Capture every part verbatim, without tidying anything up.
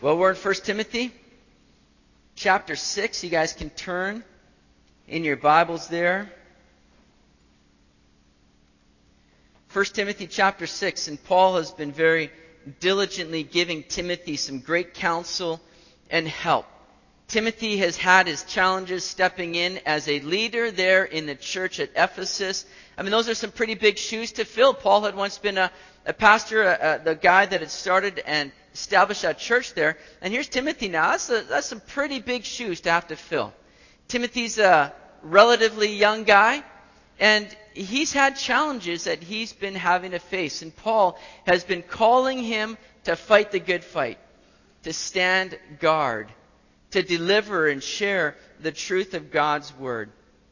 Well, we're in First Timothy chapter six. You guys can turn in your Bibles there. First Timothy chapter six, and Paul has been very diligently giving Timothy some great counsel and help. Timothy has had his challenges stepping in as a leader there in the church at Ephesus. I mean, those are some pretty big shoes to fill. Paul had once been a, a pastor, a, a, the guy that had started and established that church there. And here's Timothy now. That's, a, that's some pretty big shoes to have to fill. Timothy's a relatively young guy, and he's had challenges that he's been having to face. And Paul has been calling him to fight the good fight, to stand guard, to deliver and share the truth of God's Word.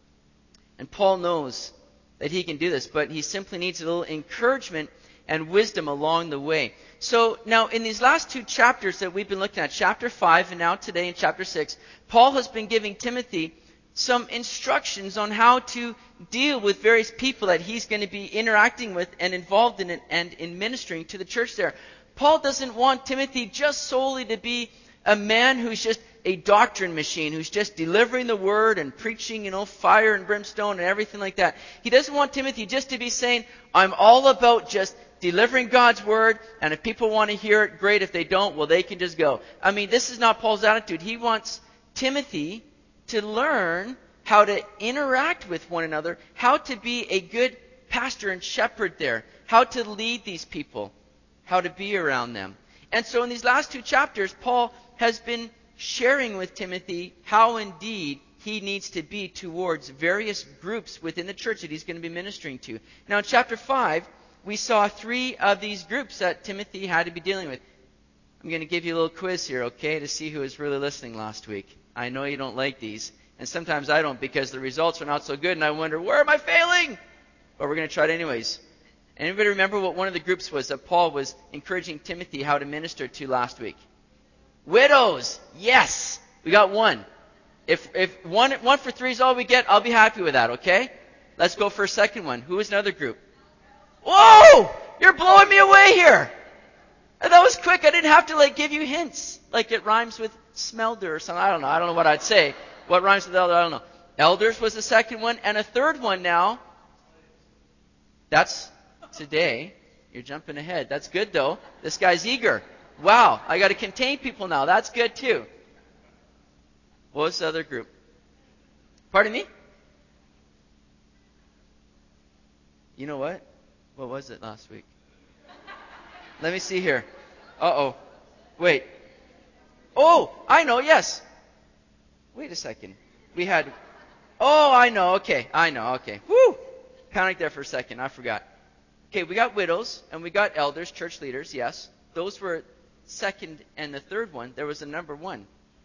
And Paul knows that he can do this, but he simply needs a little encouragement and wisdom along the way. So now in these last two chapters that we've been looking at, chapter five and now today in chapter six, Paul has been giving Timothy some instructions on how to deal with various people that he's going to be interacting with and involved in it and in ministering to the church there. Paul doesn't want Timothy just solely to be a man who's just a doctrine machine, who's just delivering the word and preaching, you know, fire and brimstone and everything like that. He doesn't want Timothy just to be saying, I'm all about just delivering God's word, and if people want to hear it, great. If they don't, well, they can just go. I mean, this is not Paul's attitude. He wants Timothy to learn how to interact with one another, how to be a good pastor and shepherd there, how to lead these people, how to be around them. And so in these last two chapters, Paul has been sharing with Timothy how indeed he needs to be towards various groups within the church that he's going to be ministering to. Now in chapter five, we saw three of these groups that Timothy had to be dealing with. I'm going to give you a little quiz here, okay, to see who was really listening last week. I know you don't like these, and sometimes I don't because the results are not so good, and I wonder, where am I failing? But we're going to try it anyways. Anybody remember what one of the groups was that Paul was encouraging Timothy how to minister to last week? Widows. Yes. We got one. If if one one for three is all we get, I'll be happy with that, okay? Let's go for a second one. Who was another group? Whoa! You're blowing me away here. That was quick. I didn't have to like give you hints. Like it rhymes with smelter or something. I don't know. I don't know what I'd say. What rhymes with elder? I don't know. Elders was the second one. And a third one now. That's today. You're jumping ahead. That's good though. This guy's eager. Wow. I got to contain people now. That's good too. What was the other group? Pardon me? You know what? What was it last week? Let me see here. Uh-oh. Wait. Oh, I know, yes. Wait a second. We had... Oh, I know, okay. I know, okay. Woo! Panic there for a second. I forgot. Okay, we got widows, and we got elders, church leaders, yes. Those were second and the third one. There was a number one.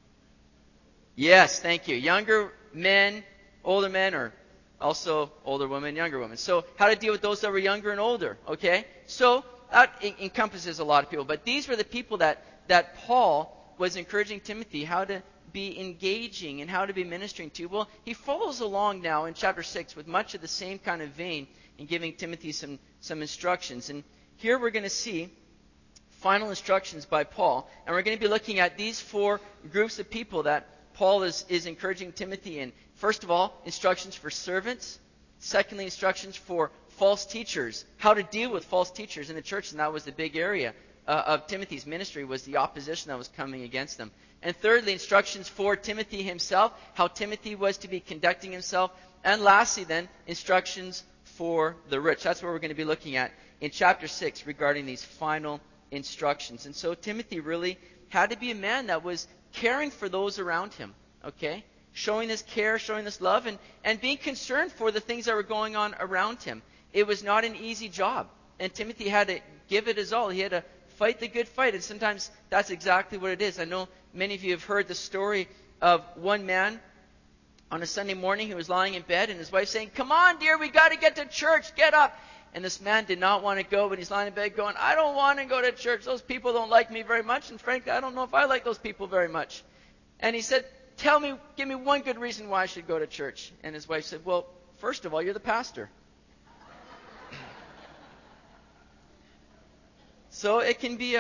Yes, thank you. Younger men, older men, or also older women, younger women. So how to deal with those that were younger and older, okay? So that encompasses a lot of people. But these were the people that, that Paul was encouraging Timothy how to be engaging and how to be ministering to. Well, he follows along now in chapter six with much of the same kind of vein in giving Timothy some, some instructions. And here we're going to see final instructions by Paul. And we're going to be looking at these four groups of people that Paul is, is encouraging Timothy in. First of all, instructions for servants. Secondly, instructions for false teachers. How to deal with false teachers in the church. And that was the big area uh, of Timothy's ministry, was the opposition that was coming against them. And thirdly, instructions for Timothy himself. How Timothy was to be conducting himself. And lastly then, instructions for the rich. That's what we're going to be looking at in chapter six regarding these final instructions. And so Timothy really had to be a man that was caring for those around him. Okay? Showing this care, showing this love, and, and being concerned for the things that were going on around him. It was not an easy job. And Timothy had to give it his all. He had to fight the good fight. And sometimes that's exactly what it is. I know many of you have heard the story of one man on a Sunday morning who was lying in bed, and his wife saying, "Come on, dear, we got to get to church. Get up." And this man did not want to go, but he's lying in bed going, "I don't want to go to church. Those people don't like me very much. And frankly, I don't know if I like those people very much." And he said, "Tell me, give me one good reason why I should go to church." And his wife said, "Well, first of all, you're the pastor." So it can be a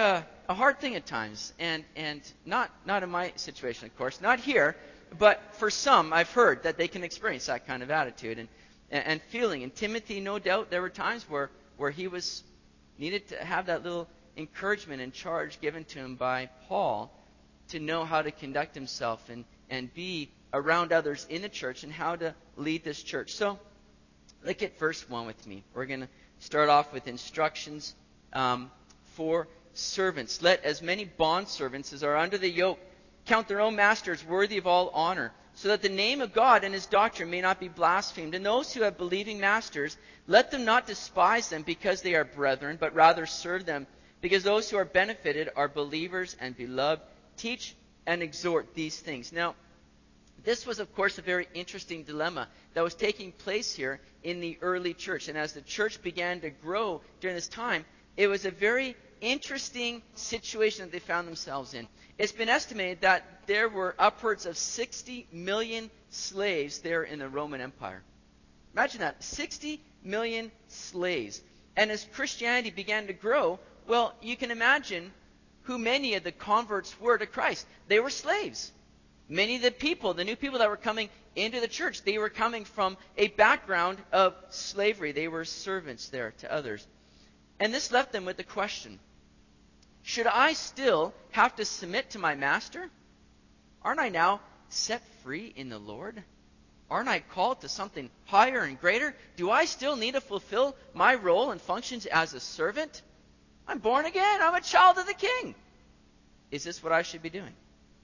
a hard thing at times. And, and not, not in my situation, of course, not here, but for some, I've heard that they can experience that kind of attitude and, and, and feeling. And Timothy, no doubt, there were times where, where he was needed to have that little encouragement and charge given to him by Paul to know how to conduct himself and, and be around others in the church and how to lead this church. So, look at verse one with me. We're going to start off with instructions um, for servants. Let as many bondservants as are under the yoke count their own masters worthy of all honor, so that the name of God and his doctrine may not be blasphemed. And those who have believing masters, let them not despise them because they are brethren, but rather serve them, because those who are benefited are believers and beloved. Teach and exhort these things. Now, this was, of course, a very interesting dilemma that was taking place here in the early church. And as the church began to grow during this time, it was a very interesting situation that they found themselves in. It's been estimated that there were upwards of sixty million slaves there in the Roman Empire. Imagine that, sixty million slaves. And as Christianity began to grow, well, you can imagine who many of the converts were to Christ. They were slaves. Many of the people, the new people that were coming into the church, they were coming from a background of slavery. They were servants there to others. And this left them with the question, should I still have to submit to my master? Aren't I now set free in the Lord? Aren't I called to something higher and greater? Do I still need to fulfill my role and functions as a servant? I'm born again. I'm a child of the King. Is this what I should be doing?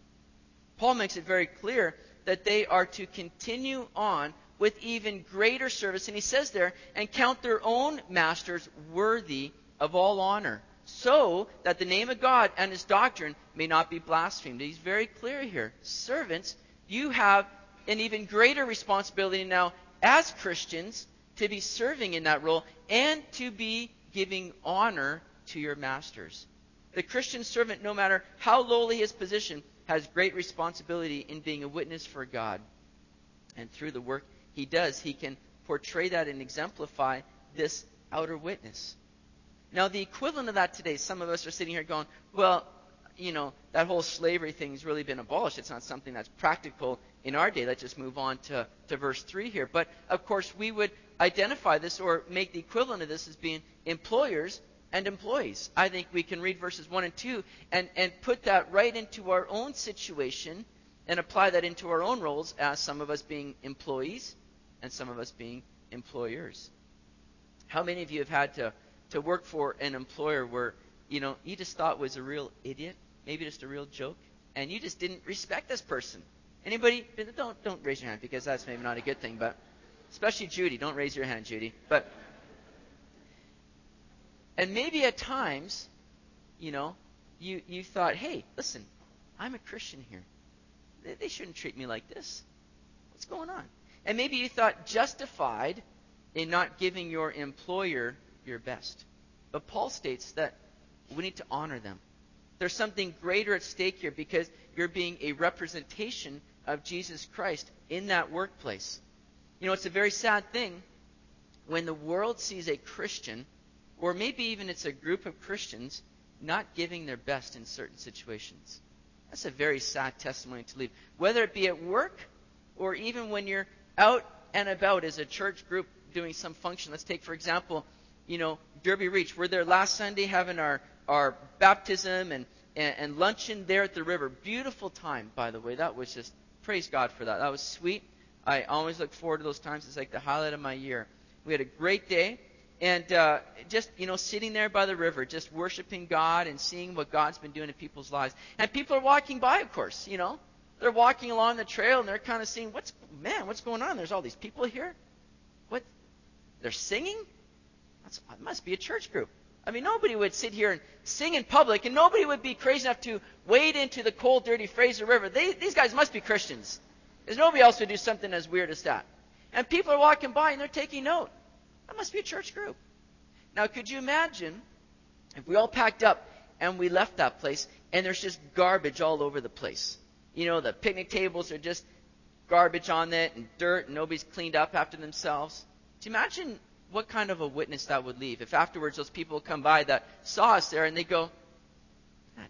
Paul makes it very clear that they are to continue on with even greater service. And he says there, and count their own masters worthy of all honor, so that the name of God and his doctrine may not be blasphemed. He's very clear here. Servants, you have an even greater responsibility now as Christians to be serving in that role and to be giving honor to your masters. The Christian servant, no matter how lowly his position, has great responsibility in being a witness for God. And through the work he does, he can portray that and exemplify this outer witness. Now, the equivalent of that today, some of us are sitting here going, well, you know, that whole slavery thing has really been abolished. It's not something that's practical in our day. Let's just move on to, to verse three here. But, of course, we would identify this or make the equivalent of this as being employers and employees. I think we can read verses one and two and, and put that right into our own situation and apply that into our own roles as some of us being employees and some of us being employers. How many of you have had to, to work for an employer where, you know, you just thought was a real idiot, maybe just a real joke, and you just didn't respect this person? Anybody? Don't, don't raise your hand because that's maybe not a good thing, but especially Judy. Don't raise your hand, Judy. But And maybe at times, you know, you, you thought, hey, listen, I'm a Christian here. They, they shouldn't treat me like this. What's going on? And maybe you thought justified in not giving your employer your best. But Paul states that we need to honor them. There's something greater at stake here because you're being a representation of Jesus Christ in that workplace. You know, it's a very sad thing when the world sees a Christian, or maybe even it's a group of Christians, not giving their best in certain situations. That's a very sad testimony to leave. Whether it be at work or even when you're out and about as a church group doing some function. Let's take, for example, you know, Derby Reach. We're there last Sunday having our, our baptism and, and, and luncheon there at the river. Beautiful time, by the way. That was just, praise God for that. That was sweet. I always look forward to those times. It's like the highlight of my year. We had a great day. And uh, just, you know, sitting there by the river, just worshiping God and seeing what God's been doing in people's lives. And people are walking by, of course, you know. They're walking along the trail and they're kind of seeing, what's, man, what's going on? There's all these people here. What? They're singing? That's, it must be a church group. I mean, nobody would sit here and sing in public, and nobody would be crazy enough to wade into the cold, dirty Fraser River. They, these guys must be Christians. Because nobody else would do something as weird as that. And people are walking by and they're taking note. That must be a church group. Now, could you imagine if we all packed up and we left that place and there's just garbage all over the place? You know, the picnic tables are just garbage on it and dirt and nobody's cleaned up after themselves. Do you imagine what kind of a witness that would leave if afterwards those people come by that saw us there and they go,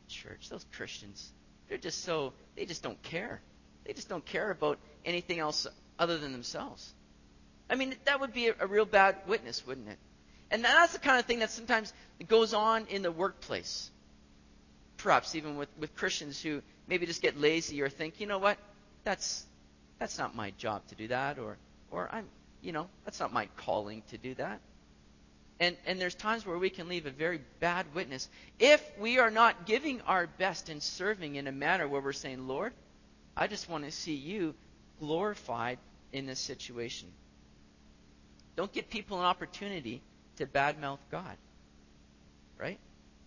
church, those Christians, they're just so, they just don't care. They just don't care about anything else other than themselves. I mean, that would be a, a real bad witness, wouldn't it? And that's the kind of thing that sometimes goes on in the workplace. Perhaps even with, with Christians who maybe just get lazy or think, you know what, that's that's not my job to do that, or or I'm, you know, that's not my calling to do that. And and there's times where we can leave a very bad witness if we are not giving our best and serving in a manner where we're saying, Lord, I just want to see you glorified in this situation. Don't give people an opportunity to badmouth God. Right?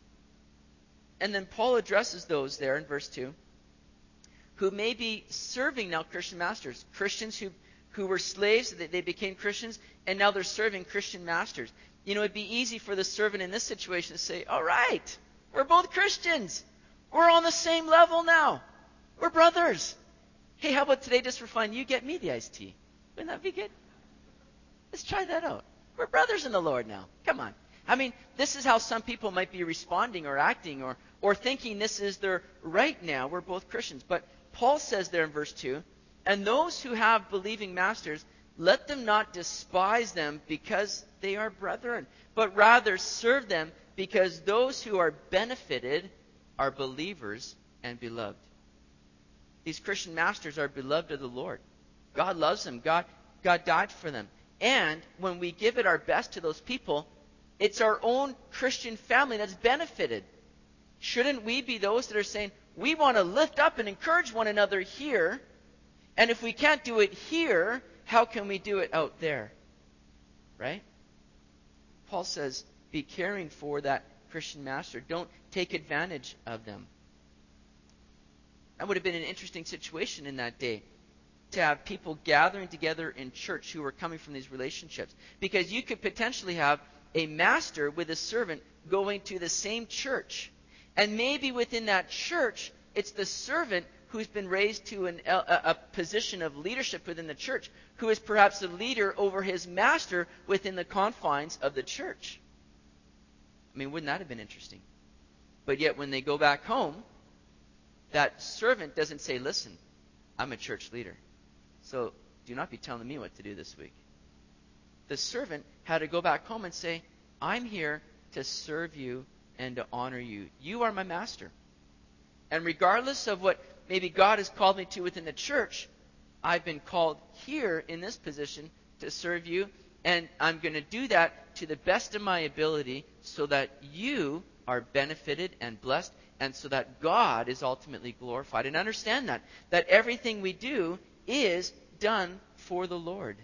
And then Paul addresses those there in verse two who may be serving now Christian masters. Christians who, who were slaves, they, they became Christians, and now they're serving Christian masters. You know, it'd be easy for the servant in this situation to say, all right, we're both Christians. We're on the same level now. We're brothers. Hey, how about today, just for fun, you get me the iced tea? Wouldn't that be good? Let's try that out. We're brothers in the Lord now. Come on. I mean, this is how some people might be responding or acting or, or thinking this is their right now. We're both Christians. But Paul says there in verse two, and those who have believing masters, let them not despise them because they are brethren, but rather serve them because those who are benefited are believers and beloved. These Christian masters are beloved of the Lord. God loves them. God, God died for them. And when we give it our best to those people, it's our own Christian family that's benefited. Shouldn't we be those that are saying, we want to lift up and encourage one another here, and if we can't do it here, how can we do it out there? Right? Paul says, be caring for that Christian master. Don't take advantage of them. That would have been an interesting situation in that day, to have people gathering together in church who were coming from these relationships. Because you could potentially have a master with a servant going to the same church. And maybe within that church, it's the servant who's been raised to an, a, a position of leadership within the church, who is perhaps the leader over his master within the confines of the church. I mean, wouldn't that have been interesting? But yet when they go back home, that servant doesn't say, listen, I'm a church leader, so do not be telling me what to do this week. The servant had to go back home and say, I'm here to serve you and to honor you. You are my master. And regardless of what maybe God has called me to within the church, I've been called here in this position to serve you, and I'm going to do that to the best of my ability so that you are benefited and blessed, and so that God is ultimately glorified. And understand that, that everything we do is done for the Lord.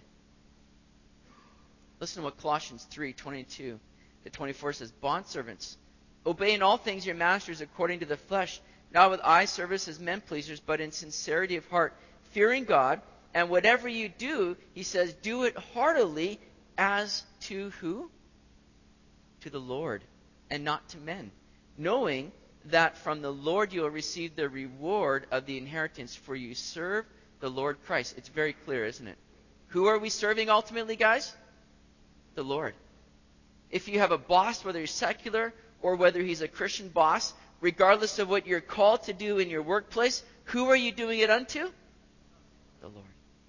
Listen to what Colossians three twenty-two to twenty-four says, bondservants, obey in all things your masters according to the flesh, not with eye service as men pleasers, but in sincerity of heart, fearing God. And whatever you do, he says, do it heartily as to who? To the Lord, and not to men, knowing that from the Lord you will receive the reward of the inheritance, for you serve the Lord Christ. It's very clear, isn't it? Who are we serving ultimately, guys? The Lord. If you have a boss, whether he's secular or whether he's a Christian boss, regardless of what you're called to do in your workplace, who are you doing it unto? The Lord.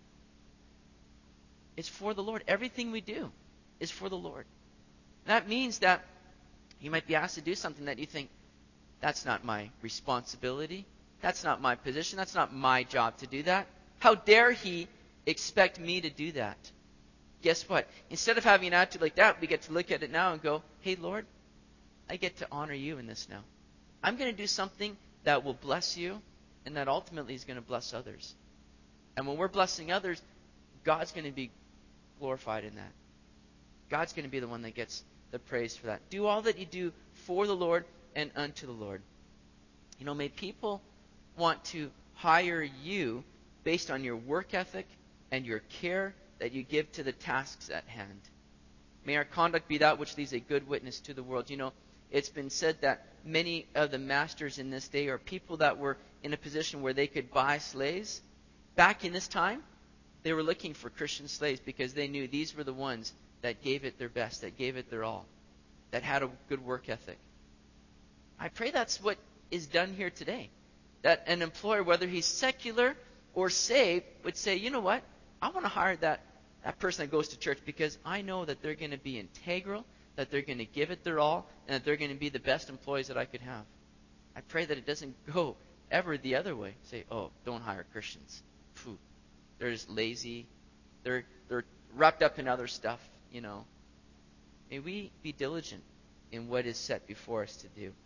It's for the Lord. Everything we do is for the Lord. That means that you might be asked to do something that you think, that's not my responsibility. That's not my position. That's not my job to do that. How dare he expect me to do that? Guess what? Instead of having an attitude like that, we get to look at it now and go, hey, Lord, I get to honor you in this now. I'm going to do something that will bless you and that ultimately is going to bless others. And when we're blessing others, God's going to be glorified in that. God's going to be the one that gets the praise for that. Do all that you do for the Lord and unto the Lord. You know, may people want to hire you based on your work ethic and your care that you give to the tasks at hand. May our conduct be that which leaves a good witness to the world. You know, it's been said that many of the masters in this day are people that were in a position where they could buy slaves. Back in this time, they were looking for Christian slaves because they knew these were the ones that gave it their best, that gave it their all, that had a good work ethic. I pray that's what is done here today. That an employer, whether he's secular or saved, would say, you know what? I want to hire that, that person that goes to church because I know that they're going to be integral, that they're going to give it their all, and that they're going to be the best employees that I could have. I pray that it doesn't go ever the other way. Say, oh, don't hire Christians. Phew. They're just lazy. They're, they're wrapped up in other stuff, you know. May we be diligent in what is set before us to do.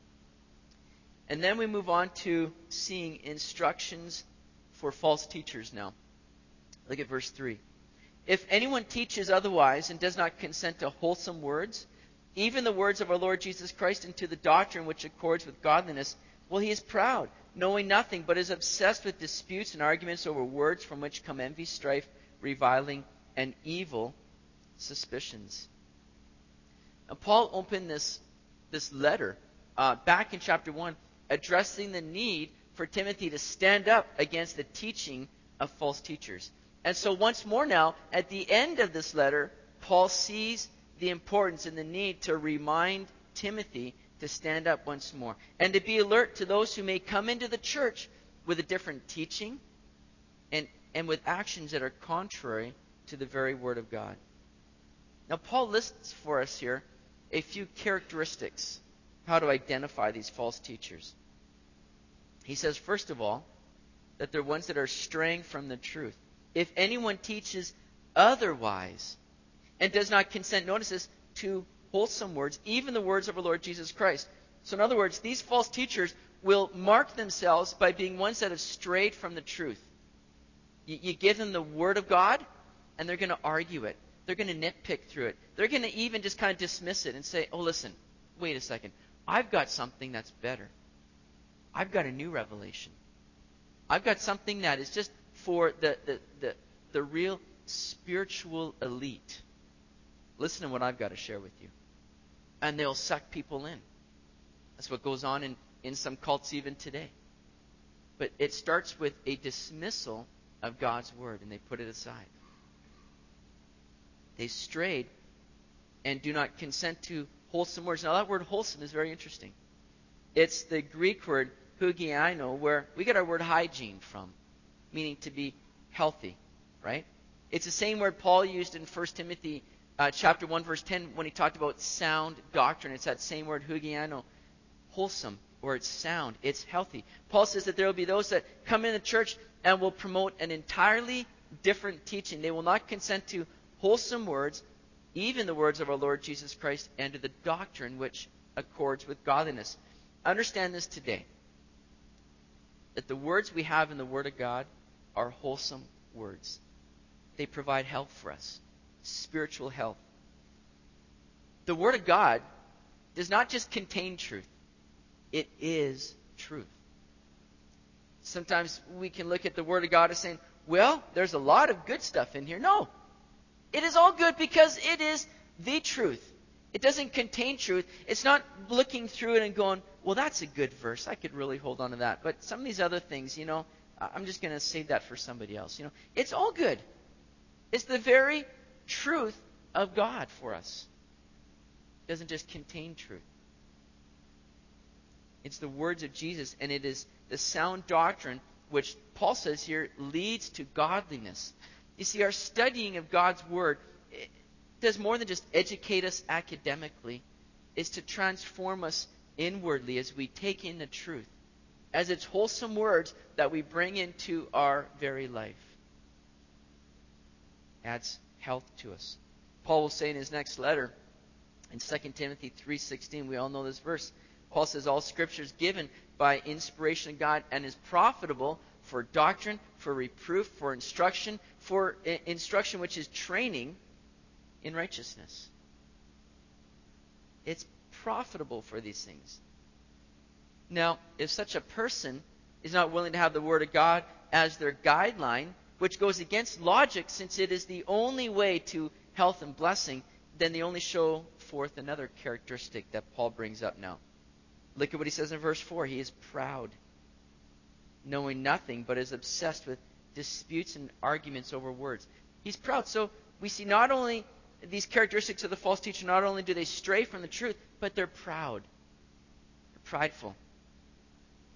And then we move on to seeing instructions for false teachers now. Look at verse three. If anyone teaches otherwise and does not consent to wholesome words, even the words of our Lord Jesus Christ, and to the doctrine which accords with godliness, well, he is proud, knowing nothing, but is obsessed with disputes and arguments over words, from which come envy, strife, reviling, and evil suspicions. Now, Paul opened this, this letter uh, back in chapter one, addressing the need for Timothy to stand up against the teaching of false teachers. And so once more now, at the end of this letter, Paul sees the importance and the need to remind Timothy to stand up once more and to be alert to those who may come into the church with a different teaching and, and with actions that are contrary to the very Word of God. Now, Paul lists for us here a few characteristics how to identify these false teachers. He says, first of all, that they're ones that are straying from the truth. If anyone teaches otherwise and does not consent, notice this, to wholesome words, even the words of our Lord Jesus Christ. So in other words, these false teachers will mark themselves by being ones that have strayed from the truth. You, you give them the Word of God, and they're going to argue it. They're going to nitpick through it. They're going to even just kind of dismiss it and say, oh, listen, wait a second. I've got something that's better. I've got a new revelation. I've got something that is just for the, the, the, the real spiritual elite. Listen to what I've got to share with you. And they'll suck people in. That's what goes on in, in some cults even today. But it starts with a dismissal of God's Word, and they put it aside. They strayed and do not consent to wholesome words. Now that word wholesome is very interesting. It's the Greek word hugiaino, where we get our word hygiene from, meaning to be healthy, right? It's the same word Paul used in First Timothy uh, chapter one, verse ten, when he talked about sound doctrine. It's that same word hugiaino, wholesome, or it's sound, it's healthy. Paul says that there will be those that come in the church and will promote an entirely different teaching. They will not consent to wholesome words, even the words of our Lord Jesus Christ, and to the doctrine which accords with godliness. Understand this today, that the words we have in the Word of God are wholesome words. They provide health for us, spiritual health. The Word of God does not just contain truth. It is truth. Sometimes we can look at the Word of God as saying, well, there's a lot of good stuff in here. No. It is all good because it is the truth. It doesn't contain truth. It's not looking through it and going, well, that's a good verse. I could really hold on to that. But some of these other things, you know, I'm just going to save that for somebody else. You know, it's all good. It's the very truth of God for us. It doesn't just contain truth. It's the words of Jesus, and it is the sound doctrine which Paul says here leads to godliness. You see, our studying of God's Word does more than just educate us academically. It's to transform us inwardly as we take in the truth, as it's wholesome words that we bring into our very life. Adds health to us. Paul will say in his next letter, in Second Timothy three sixteen, we all know this verse. Paul says, all Scripture is given by inspiration of God and is profitable for doctrine, for reproof, for instruction, for I- instruction which is training in righteousness. It's profitable for these things. Now, if such a person is not willing to have the Word of God as their guideline, which goes against logic since it is the only way to health and blessing, then they only show forth another characteristic that Paul brings up now. Look at what he says in verse four. He is proud, knowing nothing, but is obsessed with disputes and arguments over words. He's proud. So we see not only these characteristics of the false teacher, not only do they stray from the truth, but they're proud. They're prideful.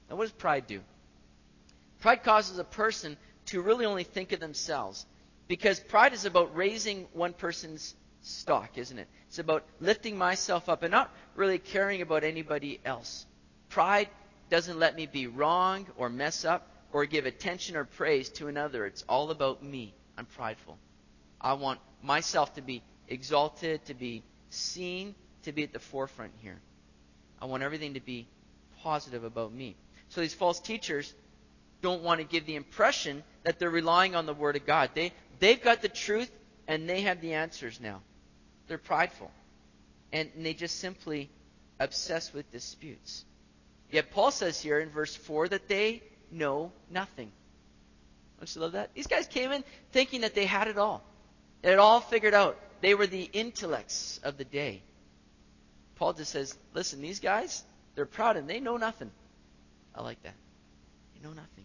Now, what does pride do? Pride causes a person to really only think of themselves. Because pride is about raising one person's stock, isn't it? It's about lifting myself up and not really caring about anybody else. Pride doesn't let me be wrong or mess up or give attention or praise to another. It's all about me. I'm prideful. I want myself to be exalted, to be seen, to be at the forefront here. I want everything to be positive about me. So these false teachers don't want to give the impression that they're relying on the Word of God. They, they've got the truth and they have the answers now. They're prideful. And they just simply obsess with disputes. Yet Paul says here in verse four that they know nothing. Don't you love that? These guys came in thinking that they had it all. They had it all figured out. They were the intellects of the day. Paul just says, listen, these guys, they're proud and they know nothing. I like that. They know nothing.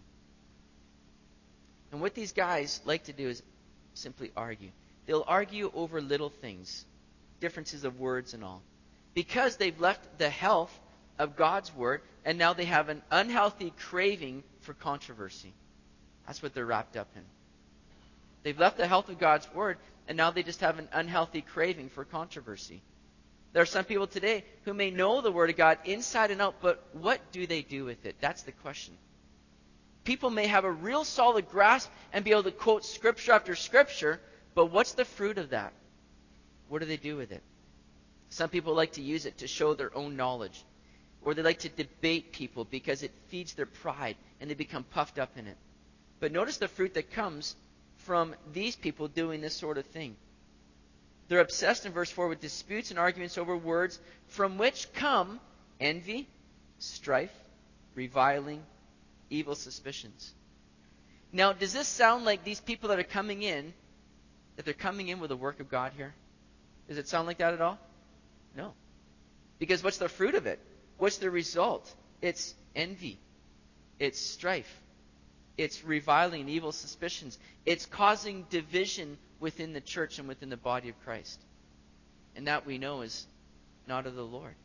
And what these guys like to do is simply argue. They'll argue over little things, differences of words and all. Because they've left the health of God's Word, and now they have an unhealthy craving for controversy. That's what they're wrapped up in. They've left the health of God's Word, and now they just have an unhealthy craving for controversy. There are some people today who may know the Word of God inside and out, but what do they do with it? That's the question. People may have a real solid grasp and be able to quote Scripture after Scripture, but what's the fruit of that? What do they do with it? Some people like to use it to show their own knowledge. Or they like to debate people because it feeds their pride and they become puffed up in it. But notice the fruit that comes from these people doing this sort of thing. They're obsessed in verse four with disputes and arguments over words from which come envy, strife, reviling, evil suspicions. Now, does this sound like these people that are coming in, that they're coming in with the work of God here? Does it sound like that at all? No. Because what's the fruit of it? What's the result? It's envy. It's strife. It's reviling and evil suspicions. It's causing division within the church and within the body of Christ. And that we know is not of the Lord.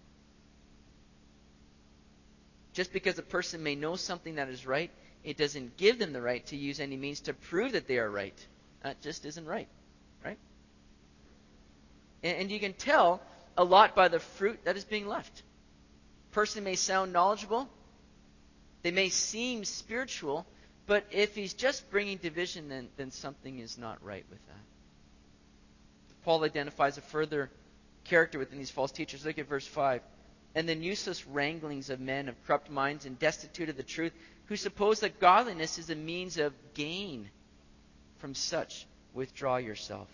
Just because a person may know something that is right, it doesn't give them the right to use any means to prove that they are right. That just isn't right. Right? And, and you can tell a lot by the fruit that is being left. Person may sound knowledgeable. They may seem spiritual. But if he's just bringing division, then, then something is not right with that. Paul identifies a further character within these false teachers. Look at verse five. And then useless wranglings of men of corrupt minds and destitute of the truth, who suppose that godliness is a means of gain. From such, withdraw yourself.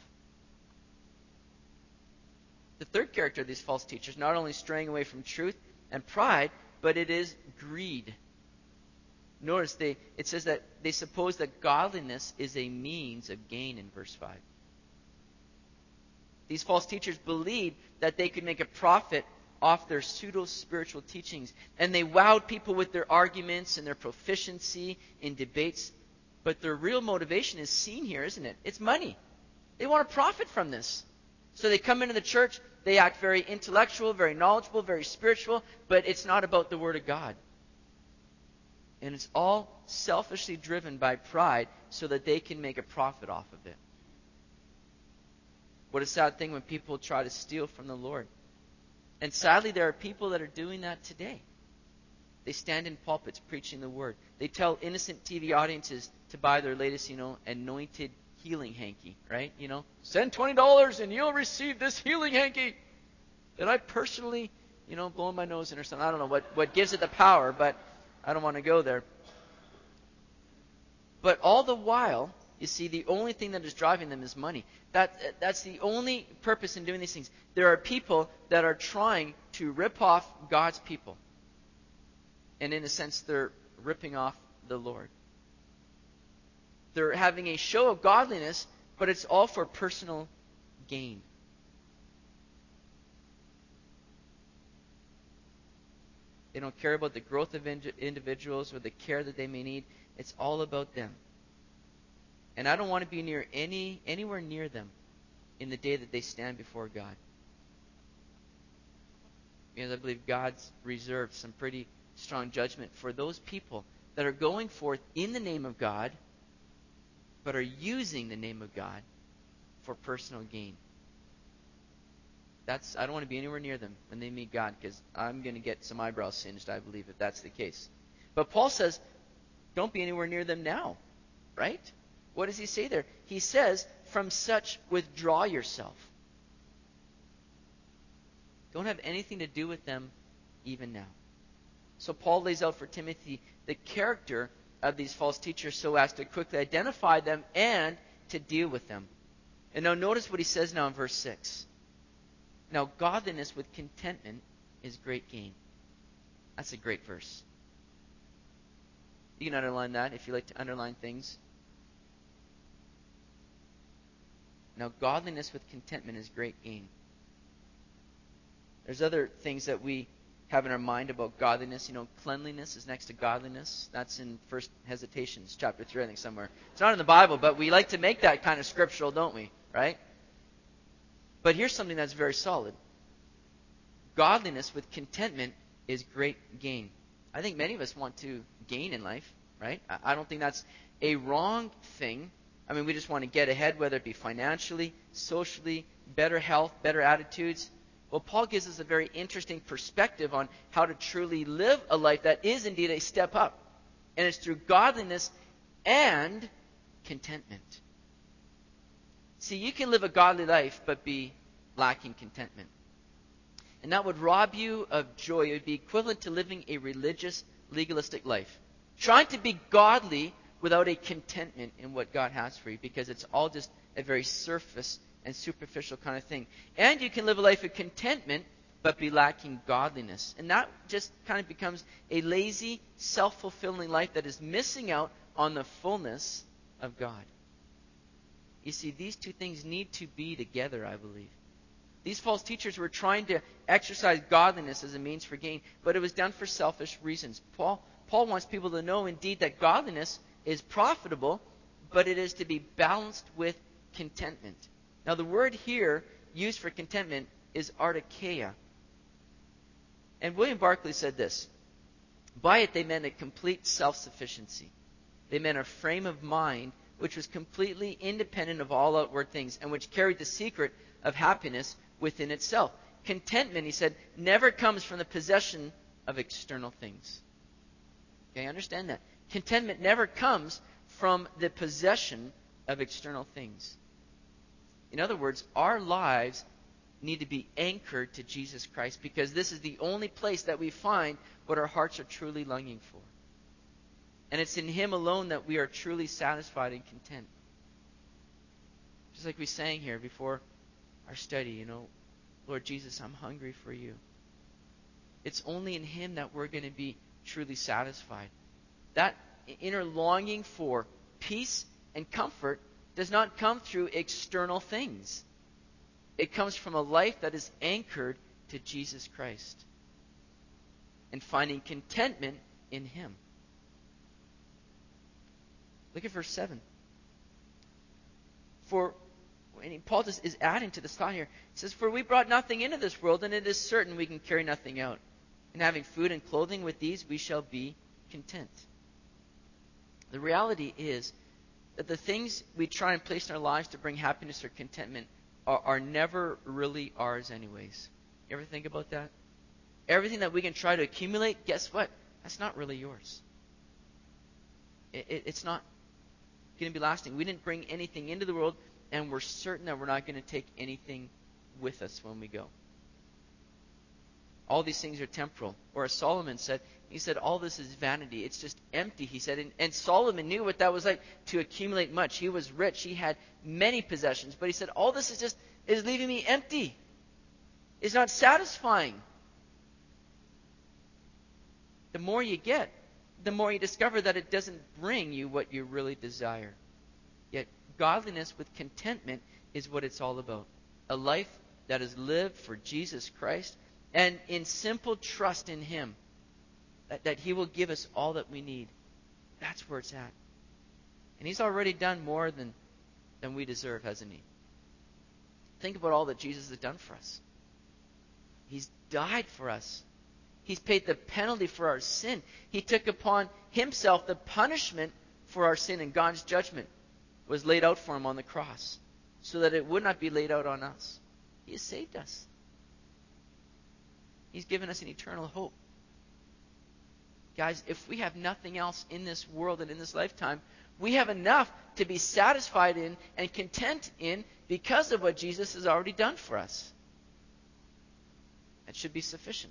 The third character of these false teachers, not only straying away from truth and pride, but it is greed. Notice they, it says that they suppose that godliness is a means of gain in verse five. These false teachers believed that they could make a profit off their pseudo-spiritual teachings. And they wowed people with their arguments and their proficiency in debates. But their real motivation is seen here, isn't it? It's money. They want to profit from this. So they come into the church, they act very intellectual, very knowledgeable, very spiritual, but it's not about the Word of God. And it's all selfishly driven by pride so that they can make a profit off of it. What a sad thing when people try to steal from the Lord. And sadly, there are people that are doing that today. They stand in pulpits preaching the Word. They tell innocent T V audiences to buy their latest, you know, anointed healing hanky, right? You know, send twenty dollars and you'll receive this healing hanky. That I personally, you know, blowing my nose in or something. I don't know what, what gives it the power, but I don't want to go there. But all the while, you see, the only thing that is driving them is money. That, that's the only purpose in doing these things. There are people that are trying to rip off God's people. And in a sense, they're ripping off the Lord. They're having a show of godliness, but it's all for personal gain. They don't care about the growth of individuals or the care that they may need. It's all about them. And I don't want to be near any anywhere near them in the day that they stand before God. Because I believe God's reserved some pretty strong judgment for those people that are going forth in the name of God, but are using the name of God for personal gain. That's I don't want to be anywhere near them when they meet God, because I'm going to get some eyebrows singed, I believe, if that's the case. But Paul says, don't be anywhere near them now, right? What does he say there? He says, from such withdraw yourself. Don't have anything to do with them even now. So Paul lays out for Timothy the character of these false teachers so as to quickly identify them and to deal with them. And now notice what he says now in verse six. Now godliness with contentment is great gain. That's a great verse. You can underline that if you like to underline things. Now godliness with contentment is great gain. There's other things that we have in our mind about godliness. You know, cleanliness is next to godliness. That's in First Hesitations, chapter three, I think, somewhere. It's not in the Bible, but we like to make that kind of scriptural, don't we? Right? But here's something that's very solid. Godliness with contentment is great gain. I think many of us want to gain in life, right? I don't think that's a wrong thing. I mean, we just want to get ahead, whether it be financially, socially, better health, better attitudes. Well, Paul gives us a very interesting perspective on how to truly live a life that is indeed a step up. And it's through godliness and contentment. See, you can live a godly life but be lacking contentment. And that would rob you of joy. It would be equivalent to living a religious, legalistic life. Trying to be godly without a contentment in what God has for you, because it's all just a very surface and superficial kind of thing. And you can live a life of contentment but be lacking godliness. And that just kind of becomes a lazy, self-fulfilling life that is missing out on the fullness of God. You see, these two things need to be together, I believe. These false teachers were trying to exercise godliness as a means for gain, but it was done for selfish reasons. Paul, Paul wants people to know, indeed, that godliness is profitable, but it is to be balanced with contentment. Now, the word here used for contentment is artikeia. And William Barclay said this. By it, they meant a complete self-sufficiency. They meant a frame of mind which was completely independent of all outward things and which carried the secret of happiness within itself. Contentment, he said, never comes from the possession of external things. Okay, understand that. Contentment never comes from the possession of external things. In other words, our lives need to be anchored to Jesus Christ, because this is the only place that we find what our hearts are truly longing for. And it's in Him alone that we are truly satisfied and content. Just like we sang here before our study, you know, Lord Jesus, I'm hungry for you. It's only in Him that we're going to be truly satisfied. That inner longing for peace and comfort does not come through external things. It comes from a life that is anchored to Jesus Christ and finding contentment in Him. Look at verse seven. For, and Paul just is adding to this thought here. He says, for we brought nothing into this world, and it is certain we can carry nothing out. And having food and clothing, with these we shall be content. The reality is that the things we try and place in our lives to bring happiness or contentment are, are never really ours anyways. You ever think about that? Everything that we can try to accumulate, guess what? That's not really yours. It, it, it's not going to be lasting. We didn't bring anything into the world, and we're certain that we're not going to take anything with us when we go. All these things are temporal. Or as Solomon said, he said, all this is vanity. It's just empty, he said. And, and Solomon knew what that was like, to accumulate much. He was rich. He had many possessions. But he said, all this is just is leaving me empty. It's not satisfying. The more you get, the more you discover that it doesn't bring you what you really desire. Yet godliness with contentment is what it's all about. A life that is lived for Jesus Christ and in simple trust in Him, that, that He will give us all that we need. That's where it's at. And He's already done more than, than we deserve, hasn't He? Think about all that Jesus has done for us. He's died for us. He's paid the penalty for our sin. He took upon himself the punishment for our sin, and God's judgment was laid out for him on the cross so that it would not be laid out on us. He has saved us. He's given us an eternal hope. Guys, if we have nothing else in this world and in this lifetime, we have enough to be satisfied in and content in because of what Jesus has already done for us. That should be sufficient.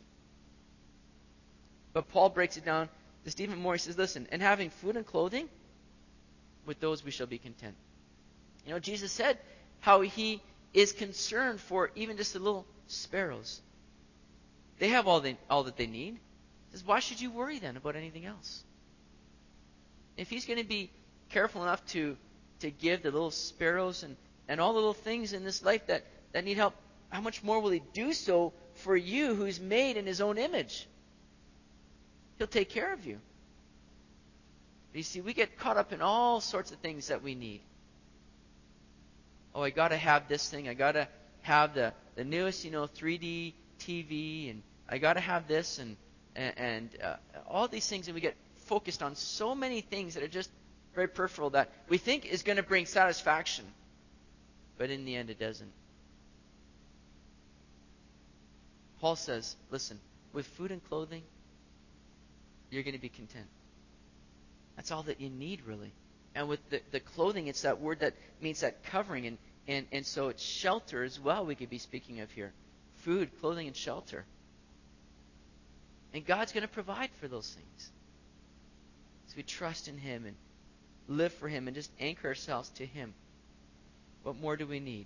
But Paul breaks it down just even more. He says, listen, and having food and clothing, with those we shall be content. You know, Jesus said how he is concerned for even just the little sparrows. They have all they all that they need. He says, why should you worry then about anything else? If he's going to be careful enough to, to give the little sparrows and, and all the little things in this life that, that need help, how much more will he do so for you who's made in his own image? He'll take care of you. But you see, we get caught up in all sorts of things that we need. Oh, I got to have this thing. I got to have the, the newest, you know, three D T V, and I got to have this, and and, and uh, all these things, and we get focused on so many things that are just very peripheral that we think is going to bring satisfaction, but in the end, it doesn't. Paul says, listen, with food and clothing, you're going to be content. That's all that you need, really. And with the, the clothing, it's that word that means that covering. And, and, and so it's shelter as well we could be speaking of here. Food, clothing, and shelter. And God's going to provide for those things. So we trust in him and live for him and just anchor ourselves to him. What more do we need?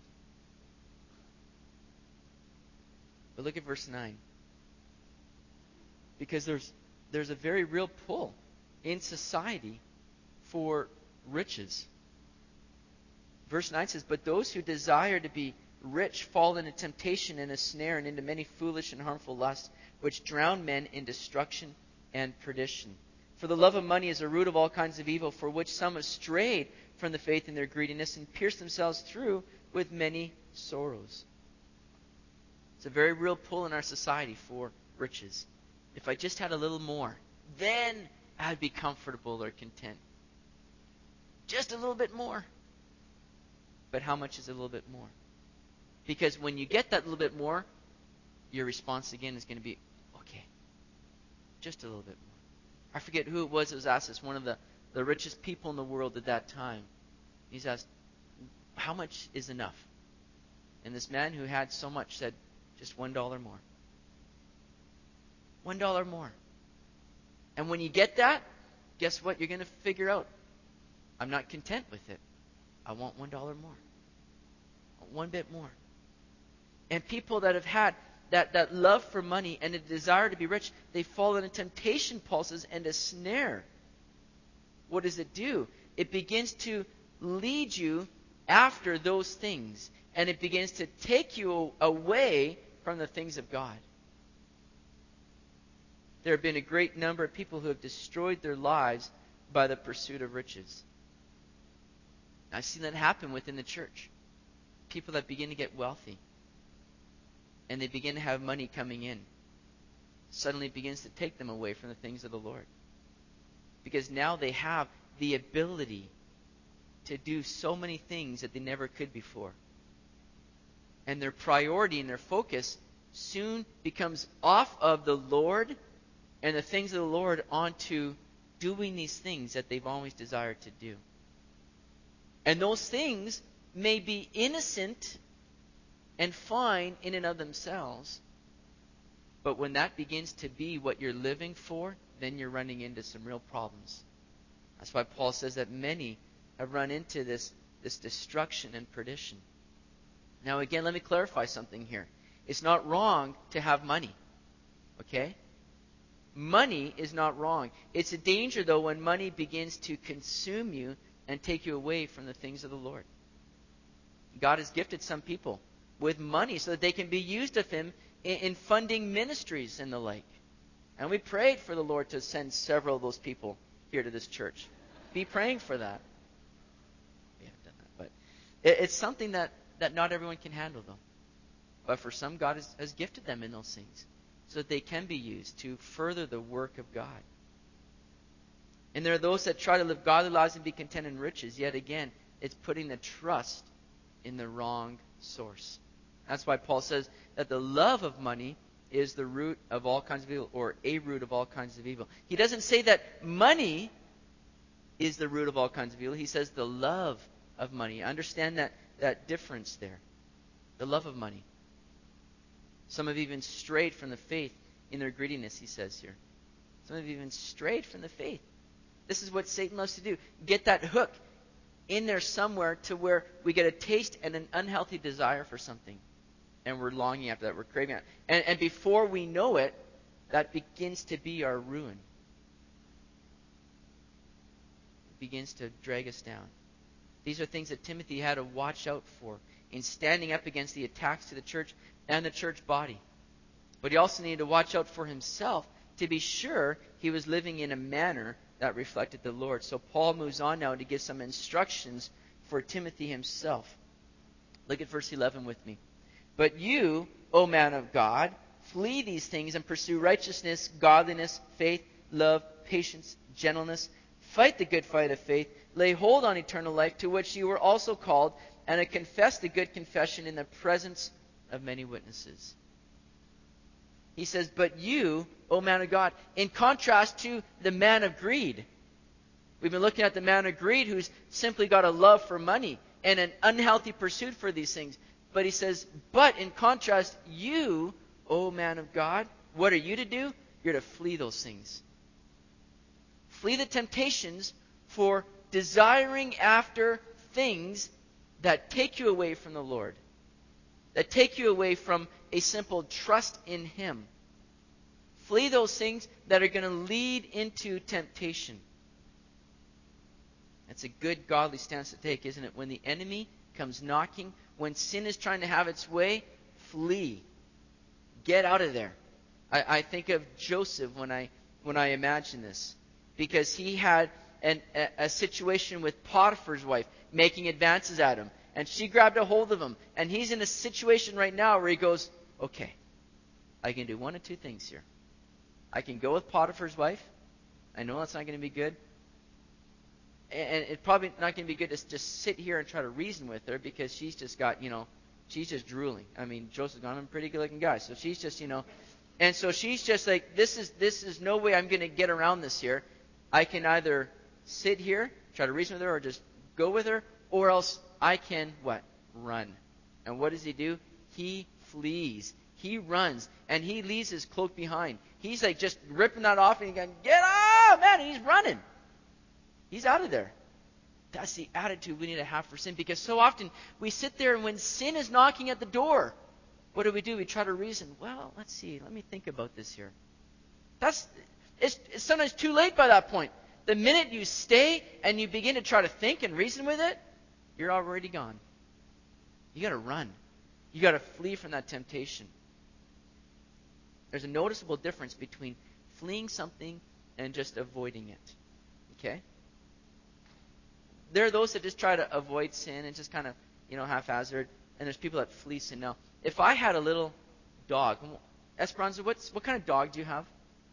But look at verse nine. Because there's there's a very real pull in society for riches. Verse nine says, but those who desire to be rich fall into temptation and a snare and into many foolish and harmful lusts, which drown men in destruction and perdition. For the love of money is a root of all kinds of evil, for which some have strayed from the faith in their greediness and pierced themselves through with many sorrows. It's a very real pull in our society for riches. If I just had a little more, then I'd be comfortable or content. Just a little bit more. But how much is a little bit more? Because when you get that little bit more, your response again is going to be, okay, just a little bit more. I forget who it was that was asked this, one of the, the richest people in the world at that time. He's asked, how much is enough? And this man who had so much said, just one dollar more. One dollar more. And when you get that, guess what you're going to figure out? I'm not content with it. I want one dollar more. I want one bit more. And people that have had that, that love for money and a desire to be rich, they fall into temptation, Paul says, and a snare. What does it do? It begins to lead you after those things. And it begins to take you away from the things of God. There have been a great number of people who have destroyed their lives by the pursuit of riches. I've seen that happen within the church. People that begin to get wealthy and they begin to have money coming in, suddenly it begins to take them away from the things of the Lord. Because now they have the ability to do so many things that they never could before. And their priority and their focus soon becomes off of the Lord and the things of the Lord onto doing these things that they've always desired to do. And those things may be innocent and fine in and of themselves, but when that begins to be what you're living for, then you're running into some real problems. That's why Paul says that many have run into this, this destruction and perdition. Now again, let me clarify something here. It's not wrong to have money. Okay? Money is not wrong. It's a danger, though, when money begins to consume you and take you away from the things of the Lord. God has gifted some people with money so that they can be used of Him in, in funding ministries and the like. And we prayed for the Lord to send several of those people here to this church. Be praying for that. We haven't done that, but it, it's something that, that not everyone can handle, though. But for some, God has, has gifted them in those things. so that they can be used to further the work of God. And there are those that try to live godly lives and be content in riches. Yet again, it's putting the trust in the wrong source. That's why Paul says that the love of money is the root of all kinds of evil, or a root of all kinds of evil. He doesn't say that money is the root of all kinds of evil. He says the love of money. Understand that, that difference there. The love of money. Some have even strayed from the faith in their greediness, he says here. Some have even strayed from the faith. This is what Satan loves to do. Get that hook in there somewhere to where we get a taste and an unhealthy desire for something. And we're longing after that. We're craving it. And, and before we know it, that begins to be our ruin. It begins to drag us down. These are things that Timothy had to watch out for in standing up against the attacks to the church and the church body. But he also needed to watch out for himself to be sure he was living in a manner that reflected the Lord. So Paul moves on now to give some instructions for Timothy himself. Look at verse eleven with me. But you, O man of God, flee these things and pursue righteousness, godliness, faith, love, patience, gentleness. Fight the good fight of faith. Lay hold on eternal life, to which you were also called, and have confessed the good confession in the presence of many witnesses. He says, but you, O man of God, in contrast to the man of greed. We've been looking at the man of greed who's simply got a love for money and an unhealthy pursuit for these things. But he says, but in contrast, you, O man of God, what are you to do? You're to flee those things. Flee the temptations for desiring after things that take you away from the Lord. That take you away from a simple trust in Him. Flee those things that are going to lead into temptation. That's a good godly stance to take, isn't it? When the enemy comes knocking, when sin is trying to have its way, flee. Get out of there. I, I think of Joseph when I when I imagine this. Because he had an, a, a situation with Potiphar's wife making advances at him. And she grabbed a hold of him. And he's in a situation right now where he goes, okay, I can do one of two things here. I can go with Potiphar's wife. I know that's not going to be good. And it's probably not going to be good to just sit here and try to reason with her because she's just got, you know, she's just drooling. I mean, Joseph's gone, I'm a pretty good looking guy. So she's just, you know, and so she's just like, this is, this is no way I'm going to get around this here. I can either sit here, try to reason with her, or just go with her, or else I can, what? Run. And what does he do? He flees. He runs. And he leaves his cloak behind. He's like just ripping that off and he's going, get out, man. And he's running. He's out of there. That's the attitude we need to have for sin. Because so often we sit there and when sin is knocking at the door, what do we do? We try to reason. Well, let's see. Let me think about this here. That's it's, it's sometimes too late by that point. The minute you stay and you begin to try to think and reason with it, you're already gone. You got to run. You got to flee from that temptation. There's a noticeable difference between fleeing something and just avoiding it. Okay? There are those that just try to avoid sin and just kind of, you know, haphazard. And there's people that flee sin. Now, if I had a little dog, Esperanza, what's, what kind of dog do you have?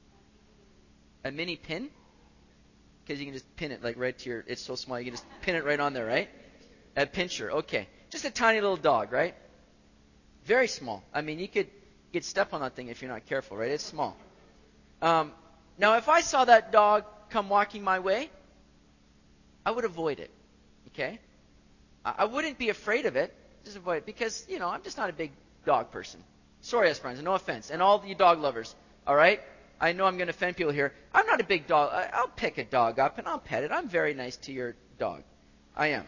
A mini pin? Because you can just pin it like right to your, it's so small, you can just pin it right on there, right? A pincher, okay. Just a tiny little dog, right? Very small. I mean, you could get step on that thing if you're not careful, right? It's small. Um, now, if I saw that dog come walking my way, I would avoid it, okay? I, I wouldn't be afraid of it, just avoid it, because, you know, I'm just not a big dog person. Sorry, Esperanza, no offense. And all you dog lovers, all right? I know I'm going to offend people here. I'm not a big dog. I, I'll pick a dog up and I'll pet it. I'm very nice to your dog. I am.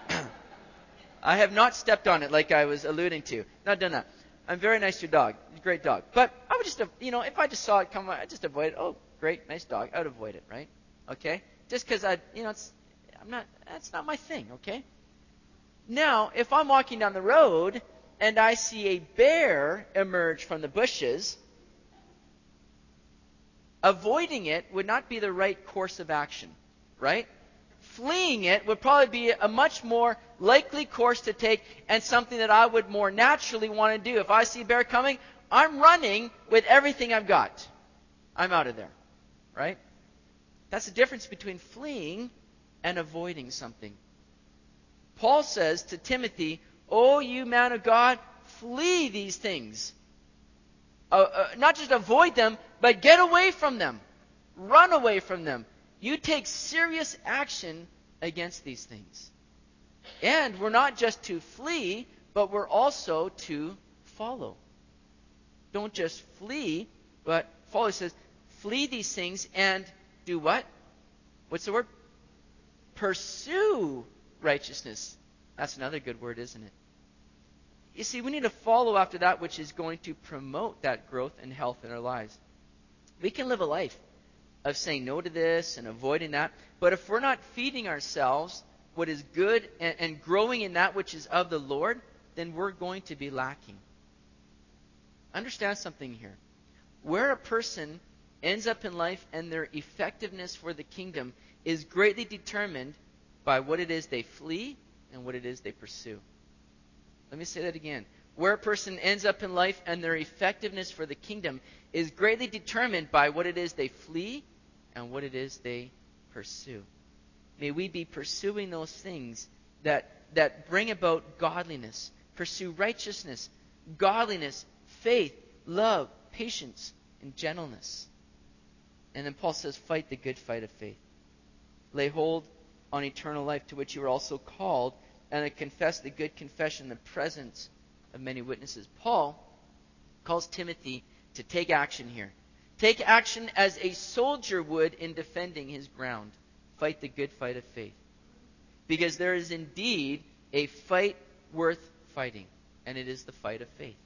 I have not stepped on it like I was alluding to. Not done that. I'm very nice to your dog. It's a great dog. But I would just, you know, if I just saw it come, I'd just avoid it. Oh, great, nice dog. I would avoid it, right? Okay? Just because I, you know, it's, I'm not, that's not my thing, okay? Now, if I'm walking down the road and I see a bear emerge from the bushes, avoiding it would not be the right course of action, right? Fleeing it would probably be a much more likely course to take and something that I would more naturally want to do. If I see a bear coming, I'm running with everything I've got. I'm out of there. Right? That's the difference between fleeing and avoiding something. Paul says to Timothy, "Oh, you man of God, flee these things. Uh, uh, not just avoid them, but get away from them. Run away from them. You take serious action against these things." And we're not just to flee, but we're also to follow. Don't just flee, but follow. It says, flee these things and do what? What's the word? Pursue righteousness. That's another good word, isn't it? You see, we need to follow after that which is going to promote that growth and health in our lives. We can live a life of saying no to this and avoiding that, but if we're not feeding ourselves what is good and, and growing in that which is of the Lord, then we're going to be lacking. Understand something here. Where a person ends up in life and their effectiveness for the kingdom is greatly determined by what it is they flee and what it is they pursue. Let me say that again. Where a person ends up in life and their effectiveness for the kingdom is greatly determined by what it is they flee and what it is they pursue. May we be pursuing those things that, that bring about godliness. Pursue righteousness, godliness, faith, love, patience, and gentleness. And then Paul says, fight the good fight of faith. Lay hold on eternal life, to which you are also called, and confess the good confession in the presence of many witnesses. Paul calls Timothy to take action here. Take action as a soldier would in defending his ground. Fight the good fight of faith. Because there is indeed a fight worth fighting, and it is the fight of faith.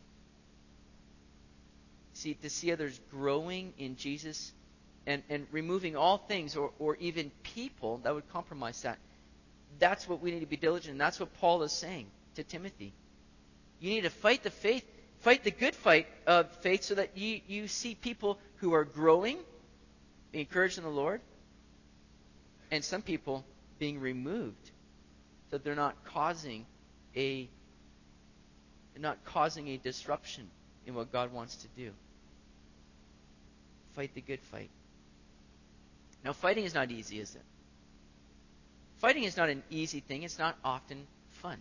See, to see others growing in Jesus and, and removing all things or, or even people that would compromise that, that's what we need to be diligent in. That's what Paul is saying to Timothy. You need to fight the faith, fight the good fight of faith so that you, you see people who are growing, being encouraged in the Lord, and some people being removed so that they're not causing a not causing a disruption in what God wants to do. Fight the good fight. Now, fighting is not easy, is it? Fighting is not an easy thing. It's not often fun.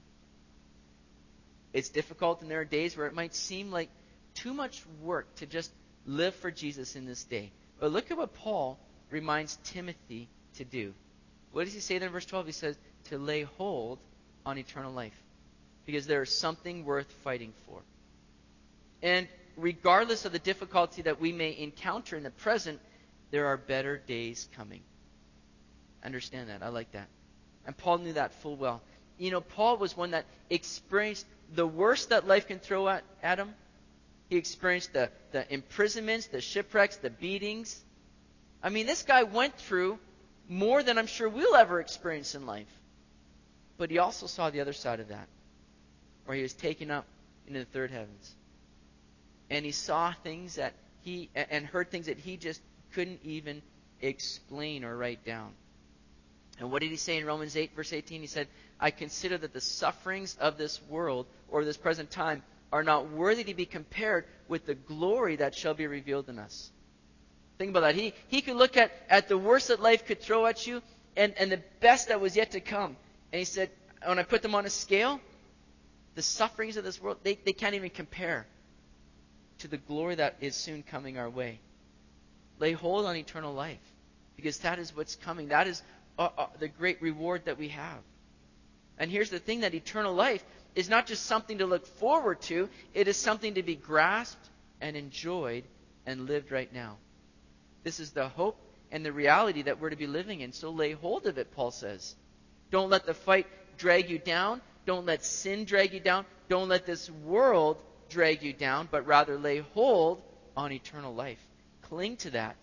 It's difficult, and there are days where it might seem like too much work to just live for Jesus in this day. But look at what Paul reminds Timothy to do. What does he say there in verse twelve? He says, to lay hold on eternal life. Because there is something worth fighting for. And regardless of the difficulty that we may encounter in the present, there are better days coming. Understand that. I like that. And Paul knew that full well. You know, Paul was one that experienced the worst that life can throw at, at him. He experienced the, the imprisonments, the shipwrecks, the beatings. I mean, this guy went through more than I'm sure we'll ever experience in life. But he also saw the other side of that, where he was taken up into the third heavens. And he saw things that he, and heard things that he just couldn't even explain or write down. And what did he say in Romans eight, verse eighteen? He said, I consider that the sufferings of this world, or this present time, are not worthy to be compared with the glory that shall be revealed in us. Think about that. He, he could look at, at the worst that life could throw at you and, and the best that was yet to come. And he said, when I put them on a scale, the sufferings of this world, they, they can't even compare to the glory that is soon coming our way. Lay hold on eternal life, because that is what's coming. That is uh, uh, the great reward that we have. And here's the thing, that eternal life is not just something to look forward to. It is something to be grasped and enjoyed and lived right now. This is the hope and the reality that we're to be living in. So lay hold of it, Paul says. Don't let the fight drag you down. Don't let sin drag you down. Don't let this world drag you down, but rather lay hold on eternal life. Cling to that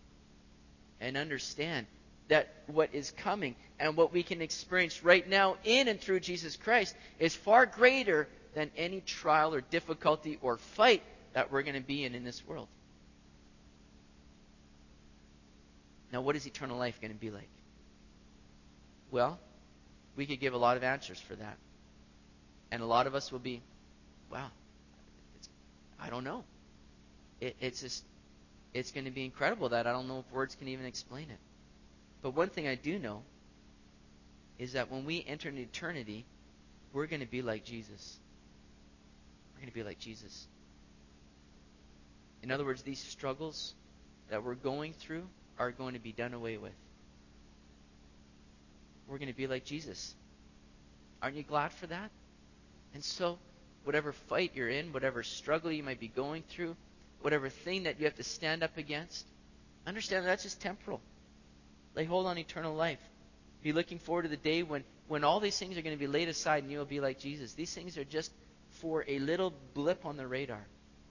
and understand that what is coming and what we can experience right now in and through Jesus Christ is far greater than any trial or difficulty or fight that we're going to be in in this world. Now, what is eternal life going to be like? Well, we could give a lot of answers for that. And a lot of us will be, wow, it's, I don't know. It, it's just, it's going to be incredible that I don't know if words can even explain it. But one thing I do know is that when we enter into eternity, we're going to be like Jesus. We're going to be like Jesus. In other words, these struggles that we're going through are going to be done away with. We're going to be like Jesus. Aren't you glad for that? And so, whatever fight you're in, whatever struggle you might be going through, whatever thing that you have to stand up against, understand that's just temporal. Lay hold on eternal life. Be looking forward to the day when, when all these things are going to be laid aside and you'll be like Jesus. These things are just for a little blip on the radar.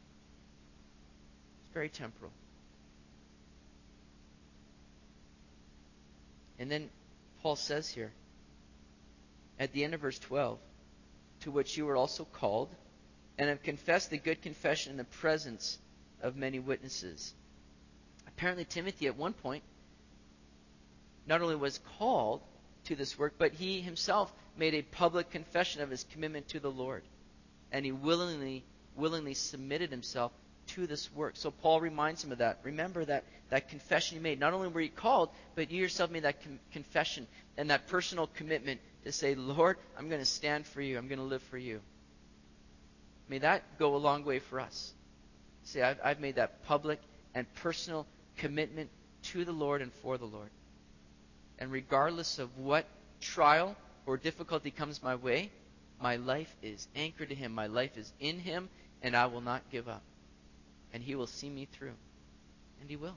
It's very temporal. And then Paul says here, at the end of verse twelve, to which you were also called, and have confessed the good confession in the presence of many witnesses. Apparently Timothy at one point not only was called to this work, but he himself made a public confession of his commitment to the Lord. And he willingly, willingly submitted himself to this work. So Paul reminds him of that. Remember that, that confession you made. Not only were you called, but you yourself made that com- confession and that personal commitment to say, Lord, I'm going to stand for you. I'm going to live for you. May that go a long way for us. See, I've, I've made that public and personal commitment to the Lord and for the Lord. And regardless of what trial or difficulty comes my way, my life is anchored to Him. My life is in Him, and I will not give up. And He will see me through. And He will.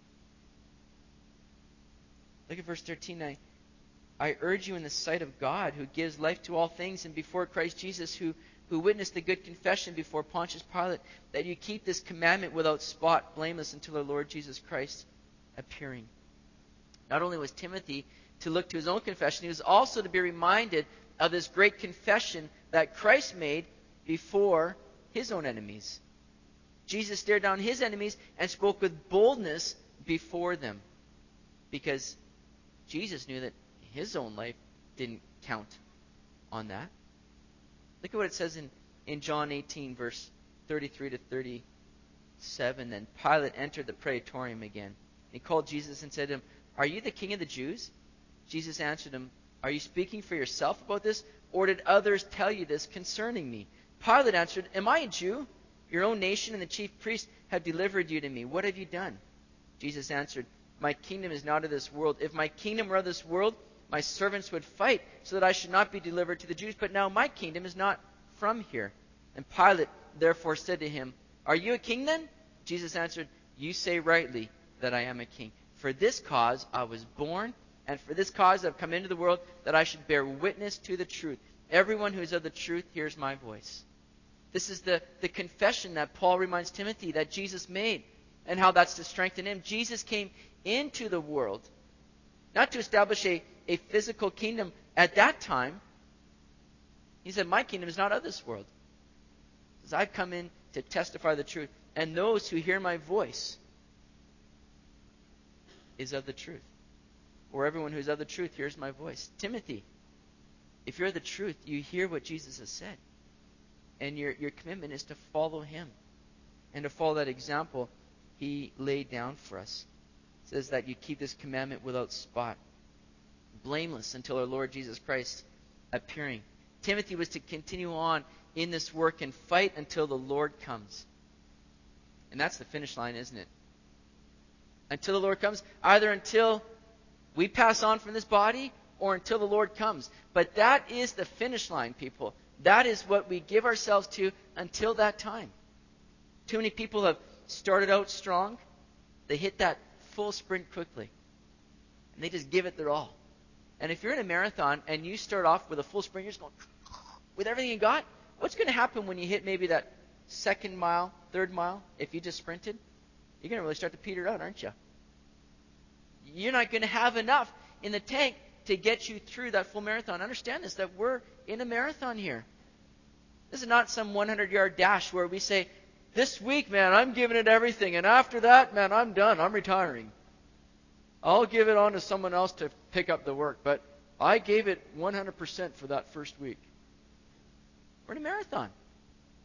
Look at verse thirteen. I, I urge you in the sight of God, who gives life to all things, and before Christ Jesus, who, who witnessed the good confession before Pontius Pilate, that you keep this commandment without spot, blameless, until our Lord Jesus Christ appearing. Not only was Timothy to look to his own confession, he was also to be reminded of this great confession that Christ made before His own enemies. Jesus stared down His enemies and spoke with boldness before them, because Jesus knew that His own life didn't count on that. Look at what it says in, in John eighteen, verse thirty-three to thirty-seven. Then Pilate entered the praetorium again. He called Jesus and said to him, "Are you the king of the Jews?" Jesus answered him, "Are you speaking for yourself about this, or did others tell you this concerning me?" Pilate answered, "Am I a Jew? Your own nation and the chief priests have delivered you to me. What have you done?" Jesus answered, "My kingdom is not of this world. If my kingdom were of this world, my servants would fight so that I should not be delivered to the Jews. But now my kingdom is not from here." And Pilate therefore said to him, "Are you a king then?" Jesus answered, "You say rightly that I am a king. For this cause I was born, and for this cause I have come into the world, that I should bear witness to the truth. Everyone who is of the truth hears my voice." This is the, the confession that Paul reminds Timothy that Jesus made, and how that's to strengthen him. Jesus came into the world, not to establish a, a physical kingdom at that time. He said, "My kingdom is not of this world." He says, "I've come in to testify the truth, and those who hear my voice is of the truth." Or everyone who's of the truth hears my voice. Timothy, if you're of the truth, you hear what Jesus has said. And your, your commitment is to follow Him and to follow that example He laid down for us. It says that you keep this commandment without spot, blameless, until our Lord Jesus Christ appearing. Timothy was to continue on in this work and fight until the Lord comes. And that's the finish line, isn't it? Until the Lord comes, either until we pass on from this body or until the Lord comes. But that is the finish line, people. That is what we give ourselves to until that time. Too many people have started out strong. They hit that full sprint quickly. And they just give it their all. And if you're in a marathon and you start off with a full sprint, you're just going with everything you got, what's going to happen when you hit maybe that second mile, third mile, if you just sprinted? You're going to really start to peter out, aren't you? You're not going to have enough in the tank to get you through that full marathon. Understand this, that we're in a marathon here. This is not some hundred-yard dash where we say, "This week, man, I'm giving it everything, and after that, man, I'm done. I'm retiring. I'll give it on to someone else to pick up the work, but I gave it one hundred percent for that first week." We're in a marathon.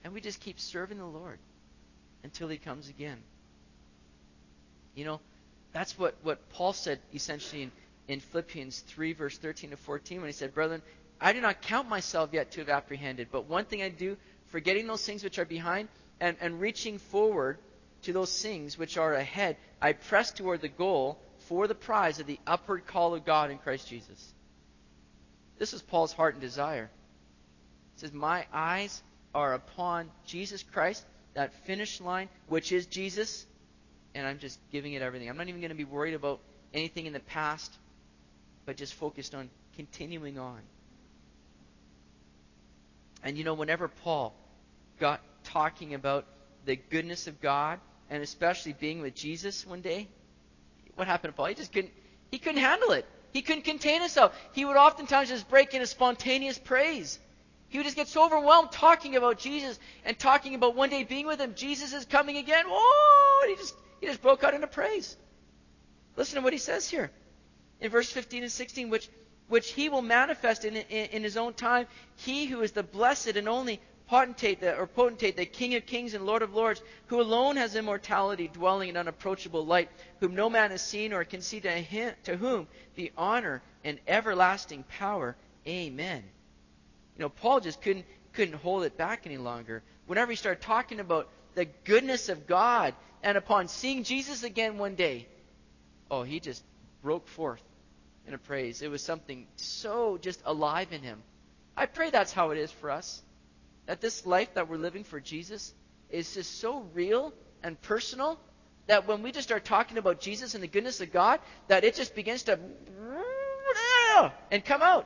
And we just keep serving the Lord until he comes again. You know, that's what, what Paul said essentially in, in Philippians three, verse thirteen to fourteen, when he said, Brethren, I do not count myself yet to have apprehended, but one thing I do, forgetting those things which are behind, and, and reaching forward to those things which are ahead, I press toward the goal for the prize of the upward call of God in Christ Jesus. This is Paul's heart and desire. He says, my eyes are upon Jesus Christ, that finish line, which is Jesus, and I'm just giving it everything. I'm not even going to be worried about anything in the past, but just focused on continuing on. And you know, whenever Paul got talking about the goodness of God, and especially being with Jesus one day, what happened to Paul? He just couldn't, he couldn't handle it. He couldn't contain himself. He would oftentimes just break into spontaneous praise. He would just get so overwhelmed talking about Jesus and talking about one day being with him. Jesus is coming again. Whoa! And he just, he just broke out into praise. Listen to what he says here in verse fifteen and sixteen, which, which he will manifest in, in, in his own time. He who is the blessed and only potentate, the, or potentate, the King of kings and Lord of lords, who alone has immortality, dwelling in unapproachable light, whom no man has seen or can see, to him, to whom be honor and everlasting power. Amen. You know, Paul just couldn't couldn't hold it back any longer. Whenever he started talking about the goodness of God, and upon seeing Jesus again one day, oh, he just broke forth in a praise. It was something so just alive in him. I pray that's how it is for us. That this life that we're living for Jesus is just so real and personal that when we just start talking about Jesus and the goodness of God, that it just begins to and come out.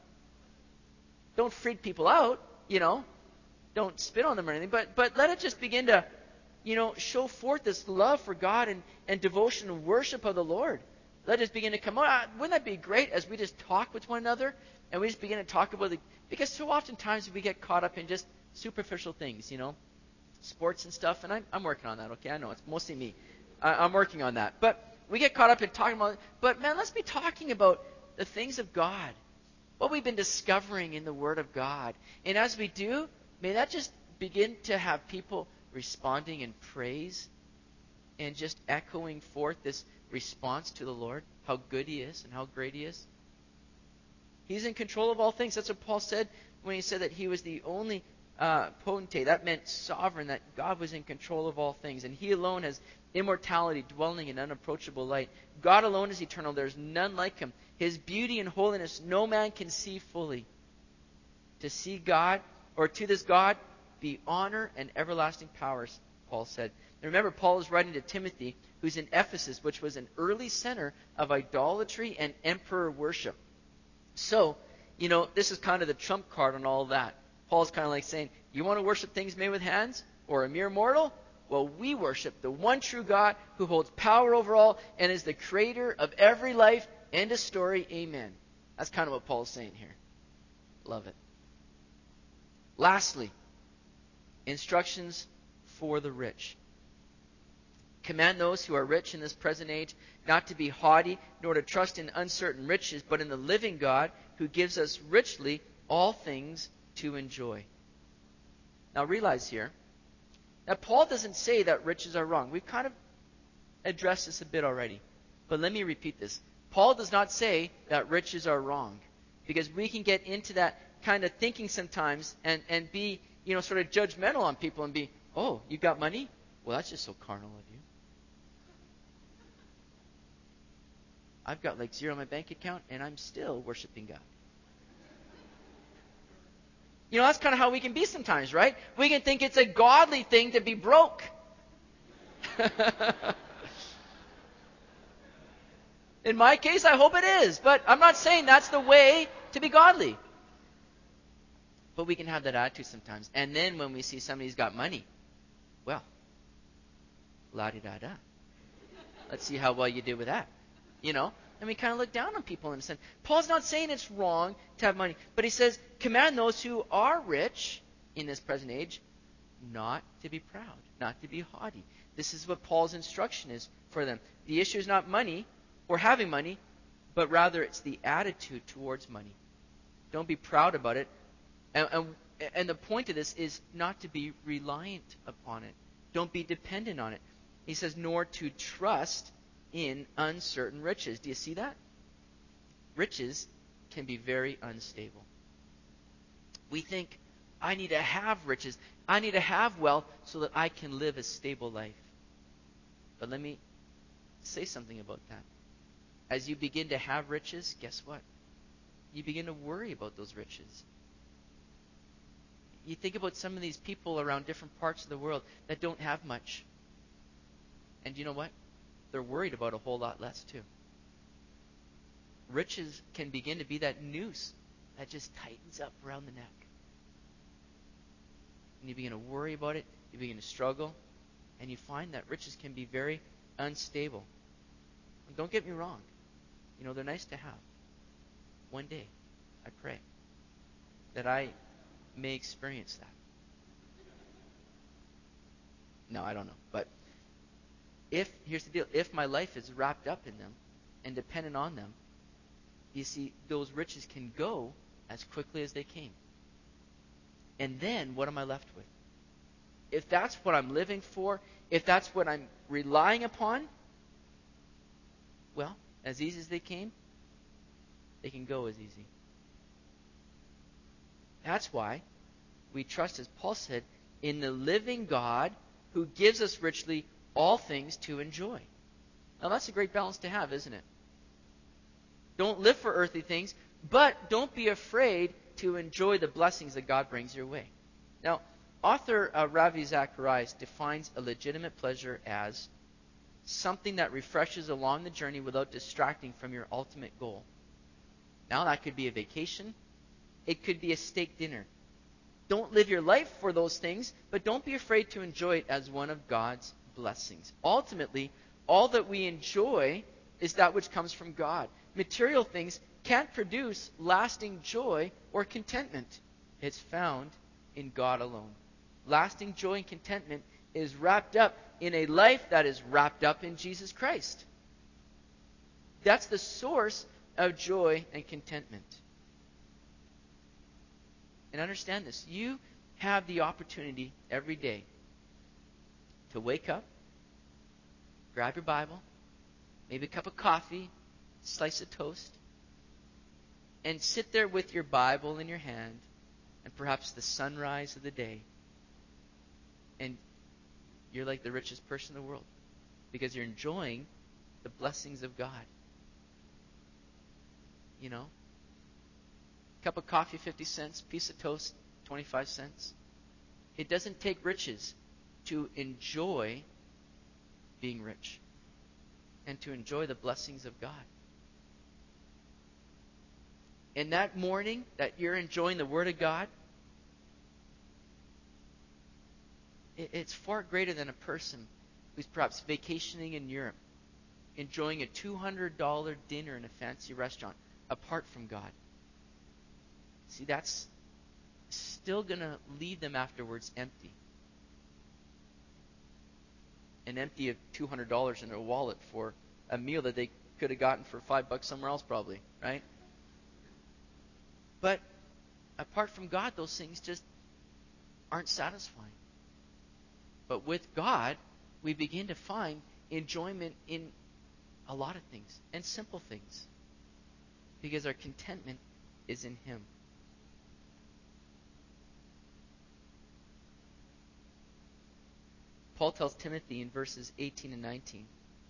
Don't freak people out, you know. Don't spit on them or anything, but but let it just begin to, you know, show forth this love for God and, and devotion and worship of the Lord. Let us begin to come out. Wouldn't that be great as we just talk with one another and we just begin to talk about the, because so oftentimes we get caught up in just superficial things, you know, sports and stuff, and I'm, I'm working on that, okay? I know it's mostly me. I, I'm working on that. But we get caught up in talking about, but man, let's be talking about the things of God, what we've been discovering in the Word of God. And as we do, may that just begin to have people responding in praise and just echoing forth this response to the Lord, how good He is and how great He is. He's in control of all things. That's what Paul said when he said that He was the only uh, potentate. That meant sovereign, that God was in control of all things. And He alone has immortality, dwelling in unapproachable light. God alone is eternal. There's none like Him. His beauty and holiness no man can see fully. To see God, or to this God, be honor and everlasting powers, Paul said. And remember, Paul is writing to Timothy, who's in Ephesus, which was an early center of idolatry and emperor worship. So, you know, this is kind of the trump card on all of that. Paul's kind of like saying, you want to worship things made with hands or a mere mortal? Well, we worship the one true God who holds power over all and is the creator of every life. End of story. Amen. That's kind of what Paul's saying here. Love it. Lastly, instructions for the rich. Command those who are rich in this present age not to be haughty, nor to trust in uncertain riches, but in the living God who gives us richly all things to enjoy. Now realize here that Paul doesn't say that riches are wrong. We've kind of addressed this a bit already. But let me repeat this. Paul does not say that riches are wrong. Because we can get into that kind of thinking sometimes and, and be, you know, sort of judgmental on people and be, oh, you got money? Well, that's just so carnal of you. I've got like zero in my bank account and I'm still worshiping God. You know, that's kind of how we can be sometimes, right? We can think it's a godly thing to be broke. In my case, I hope it is. But I'm not saying that's the way to be godly. But we can have that attitude sometimes. And then when we see somebody's got money, well, la-di-da-da. Let's see how well you did with that. You know? And we kind of look down on people in a sense. Paul's not saying it's wrong to have money. But he says, command those who are rich in this present age not to be proud, not to be haughty. This is what Paul's instruction is for them. The issue is not money or having money, but rather it's the attitude towards money. Don't be proud about it. And, and, And the point of this is not to be reliant upon it. Don't be dependent on it. He says, nor to trust in uncertain riches. Do you see that? Riches can be very unstable. We think, I need to have riches. I need to have wealth so that I can live a stable life. But let me say something about that. As you begin to have riches, guess what? You begin to worry about those riches. You think about some of these people around different parts of the world that don't have much. And you know what? They're worried about a whole lot less too. Riches can begin to be that noose that just tightens up around the neck. And you begin to worry about it, you begin to struggle, and you find that riches can be very unstable. And don't get me wrong. You know, they're nice to have. One day, I pray that I may experience that. No, I don't know. But if, here's the deal, if my life is wrapped up in them and dependent on them, you see, those riches can go as quickly as they came. And then what am I left with? If that's what I'm living for, if that's what I'm relying upon, well, as easy as they came, they can go as easy. That's why we trust, as Paul said, in the living God who gives us richly all things to enjoy. Now that's a great balance to have, isn't it? Don't live for earthly things, but don't be afraid to enjoy the blessings that God brings your way. Now, author uh, Ravi Zacharias defines a legitimate pleasure as something that refreshes along the journey without distracting from your ultimate goal. Now, that could be a vacation. It could be a steak dinner. Don't live your life for those things, but don't be afraid to enjoy it as one of God's blessings. Ultimately, all that we enjoy is that which comes from God. Material things can't produce lasting joy or contentment. It's found in God alone. Lasting joy and contentment is wrapped up in a life that is wrapped up in Jesus Christ. That's the source of joy and contentment. And understand this. You have the opportunity every day to wake up, grab your Bible, maybe a cup of coffee, slice of toast, and sit there with your Bible in your hand and perhaps the sunrise of the day. And you're like the richest person in the world because you're enjoying the blessings of God. You know? Cup of coffee, fifty cents. Piece of toast, twenty-five cents. It doesn't take riches to enjoy being rich and to enjoy the blessings of God. In that morning that you're enjoying the Word of God, it's far greater than a person who's perhaps vacationing in Europe, enjoying a two hundred dollars dinner in a fancy restaurant apart from God. See, that's still going to leave them afterwards empty. And empty of two hundred dollars in their wallet for a meal that they could have gotten for five bucks somewhere else probably, right? But apart from God, those things just aren't satisfying. But with God, we begin to find enjoyment in a lot of things and simple things because our contentment is in Him. Paul tells Timothy in verses eighteen and nineteen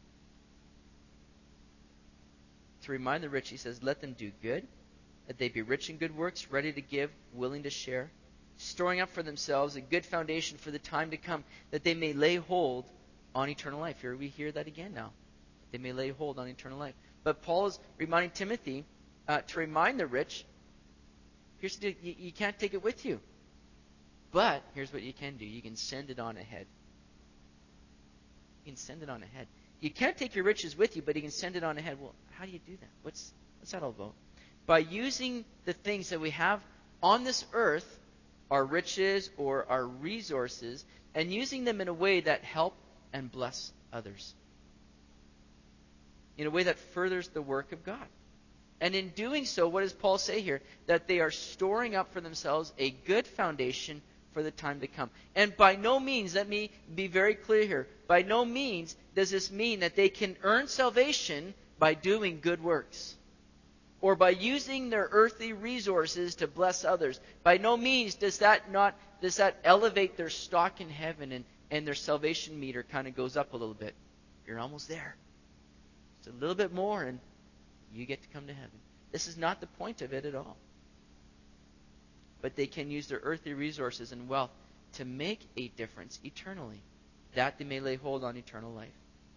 to remind the rich, he says, let them do good, that they be rich in good works, ready to give, willing to share, storing up for themselves a good foundation for the time to come, that they may lay hold on eternal life. Here we hear that again now. They may lay hold on eternal life. But Paul is reminding Timothy uh, to remind the rich, here's the deal, you, you can't take it with you. But here's what you can do. You can send it on ahead. You can send it on ahead. You can't take your riches with you, but you can send it on ahead. Well, how do you do that? What's, what's that all about? By using the things that we have on this earth, our riches or our resources, and using them in a way that help and bless others. In a way that furthers the work of God. And in doing so, what does Paul say here? That they are storing up for themselves a good foundation for the time to come. And by no means, let me be very clear here, by no means does this mean that they can earn salvation by doing good works, or by using their earthly resources to bless others. By no means does that not does that elevate their stock in heaven, and, and their salvation meter kind of goes up a little bit. You're almost there. Just a little bit more and you get to come to heaven. This is not the point of it at all. But they can use their earthly resources and wealth to make a difference eternally, that they may lay hold on eternal life.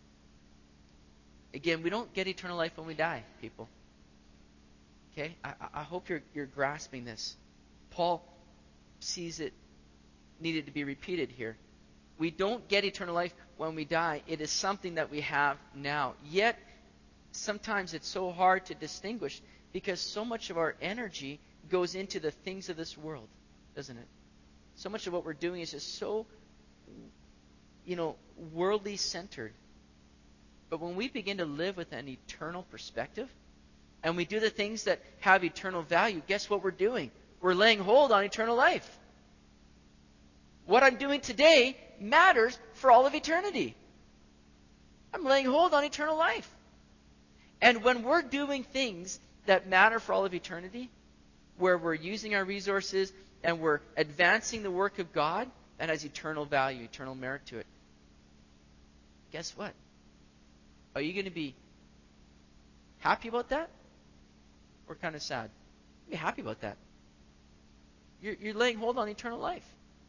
Again, we don't get eternal life when we die, people. Okay? I, I hope you're, you're grasping this. Paul sees it needed to be repeated here. We don't get eternal life when we die. It is something that we have now. Yet, sometimes it's so hard to distinguish because so much of our energy goes into the things of this world, doesn't it? So much of what we're doing is just so, you know, worldly centered. But when we begin to live with an eternal perspective, and we do the things that have eternal value, guess what we're doing? We're laying hold on eternal life. What I'm doing today matters for all of eternity. I'm laying hold on eternal life. And when we're doing things that matter for all of eternity, where we're using our resources and we're advancing the work of God, that has eternal value, eternal merit to it. Guess what? Are you going to be happy about that? Or kind of sad? Be happy about that. You're, you're laying hold on eternal life.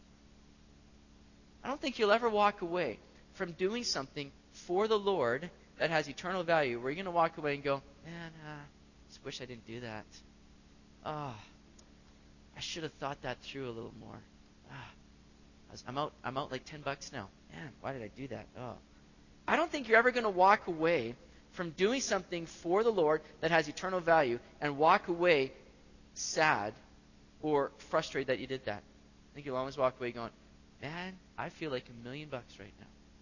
I don't think you'll ever walk away from doing something for the Lord that has eternal value, where you're going to walk away and go, man, uh, I just wish I didn't do that. Oh, I should have thought that through a little more. Ah, I was, I'm out. I'm out like ten bucks now. Man, why did I do that? Oh, I don't think you're ever going to walk away from doing something for the Lord that has eternal value and walk away sad or frustrated that you did that. I think you'll always walk away going, man, I feel like a million bucks right now.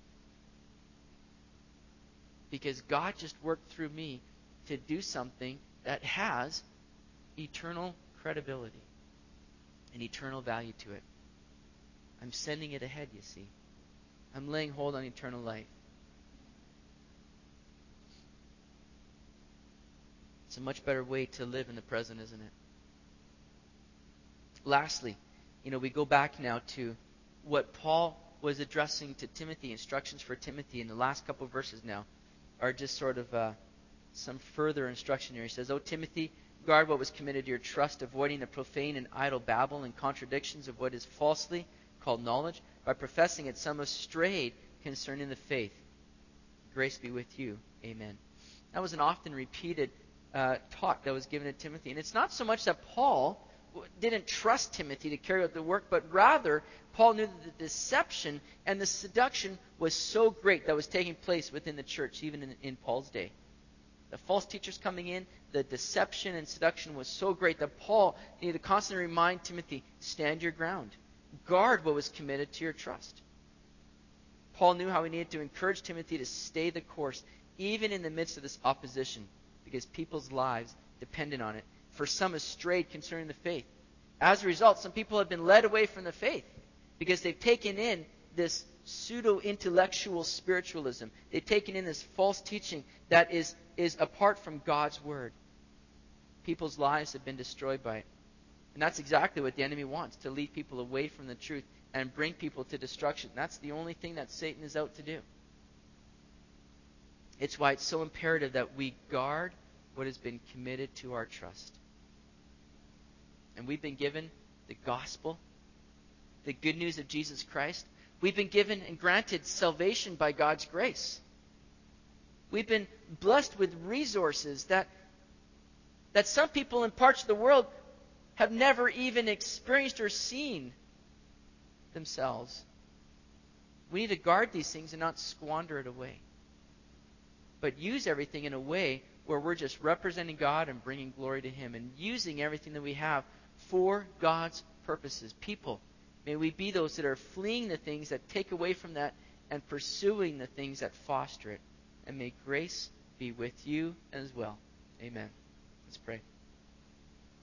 Because God just worked through me to do something that has eternal credibility and eternal value to it. I'm sending it ahead, you see. I'm laying hold on eternal life. It's a much better way to live in the present, isn't it? Lastly, you know, we go back now to what Paul was addressing to Timothy, instructions for Timothy in the last couple of verses now are just sort of uh, some further instruction here. He says, "O Timothy, guard what was committed to your trust, avoiding the profane and idle babble and contradictions of what is falsely called knowledge. By professing it, some have strayed concerning the faith. Grace be with you. Amen." That was an often repeated uh, talk that was given to Timothy. And it's not so much that Paul didn't trust Timothy to carry out the work, but rather Paul knew that the deception and the seduction was so great that was taking place within the church, even in, in Paul's day. The false teachers coming in, the deception and seduction was so great that Paul needed to constantly remind Timothy, stand your ground. Guard what was committed to your trust. Paul knew how he needed to encourage Timothy to stay the course, even in the midst of this opposition, because people's lives depended on it. For some have strayed concerning the faith. As a result, some people have been led away from the faith because they've taken in this pseudo-intellectual spiritualism. They've taken in this false teaching that is, is apart from God's word. People's lives have been destroyed by it. And that's exactly what the enemy wants, to lead people away from the truth and bring people to destruction. That's the only thing that Satan is out to do. It's why it's so imperative that we guard what has been committed to our trust. And we've been given the gospel, the good news of Jesus Christ. We've been given and granted salvation by God's grace. We've been blessed with resources that, that some people in parts of the world have never even experienced or seen themselves. We need to guard these things and not squander it away. But use everything in a way where we're just representing God and bringing glory to Him and using everything that we have for God's purposes. People, may we be those that are fleeing the things that take away from that and pursuing the things that foster it. And may grace be with you as well. Amen. Let's pray.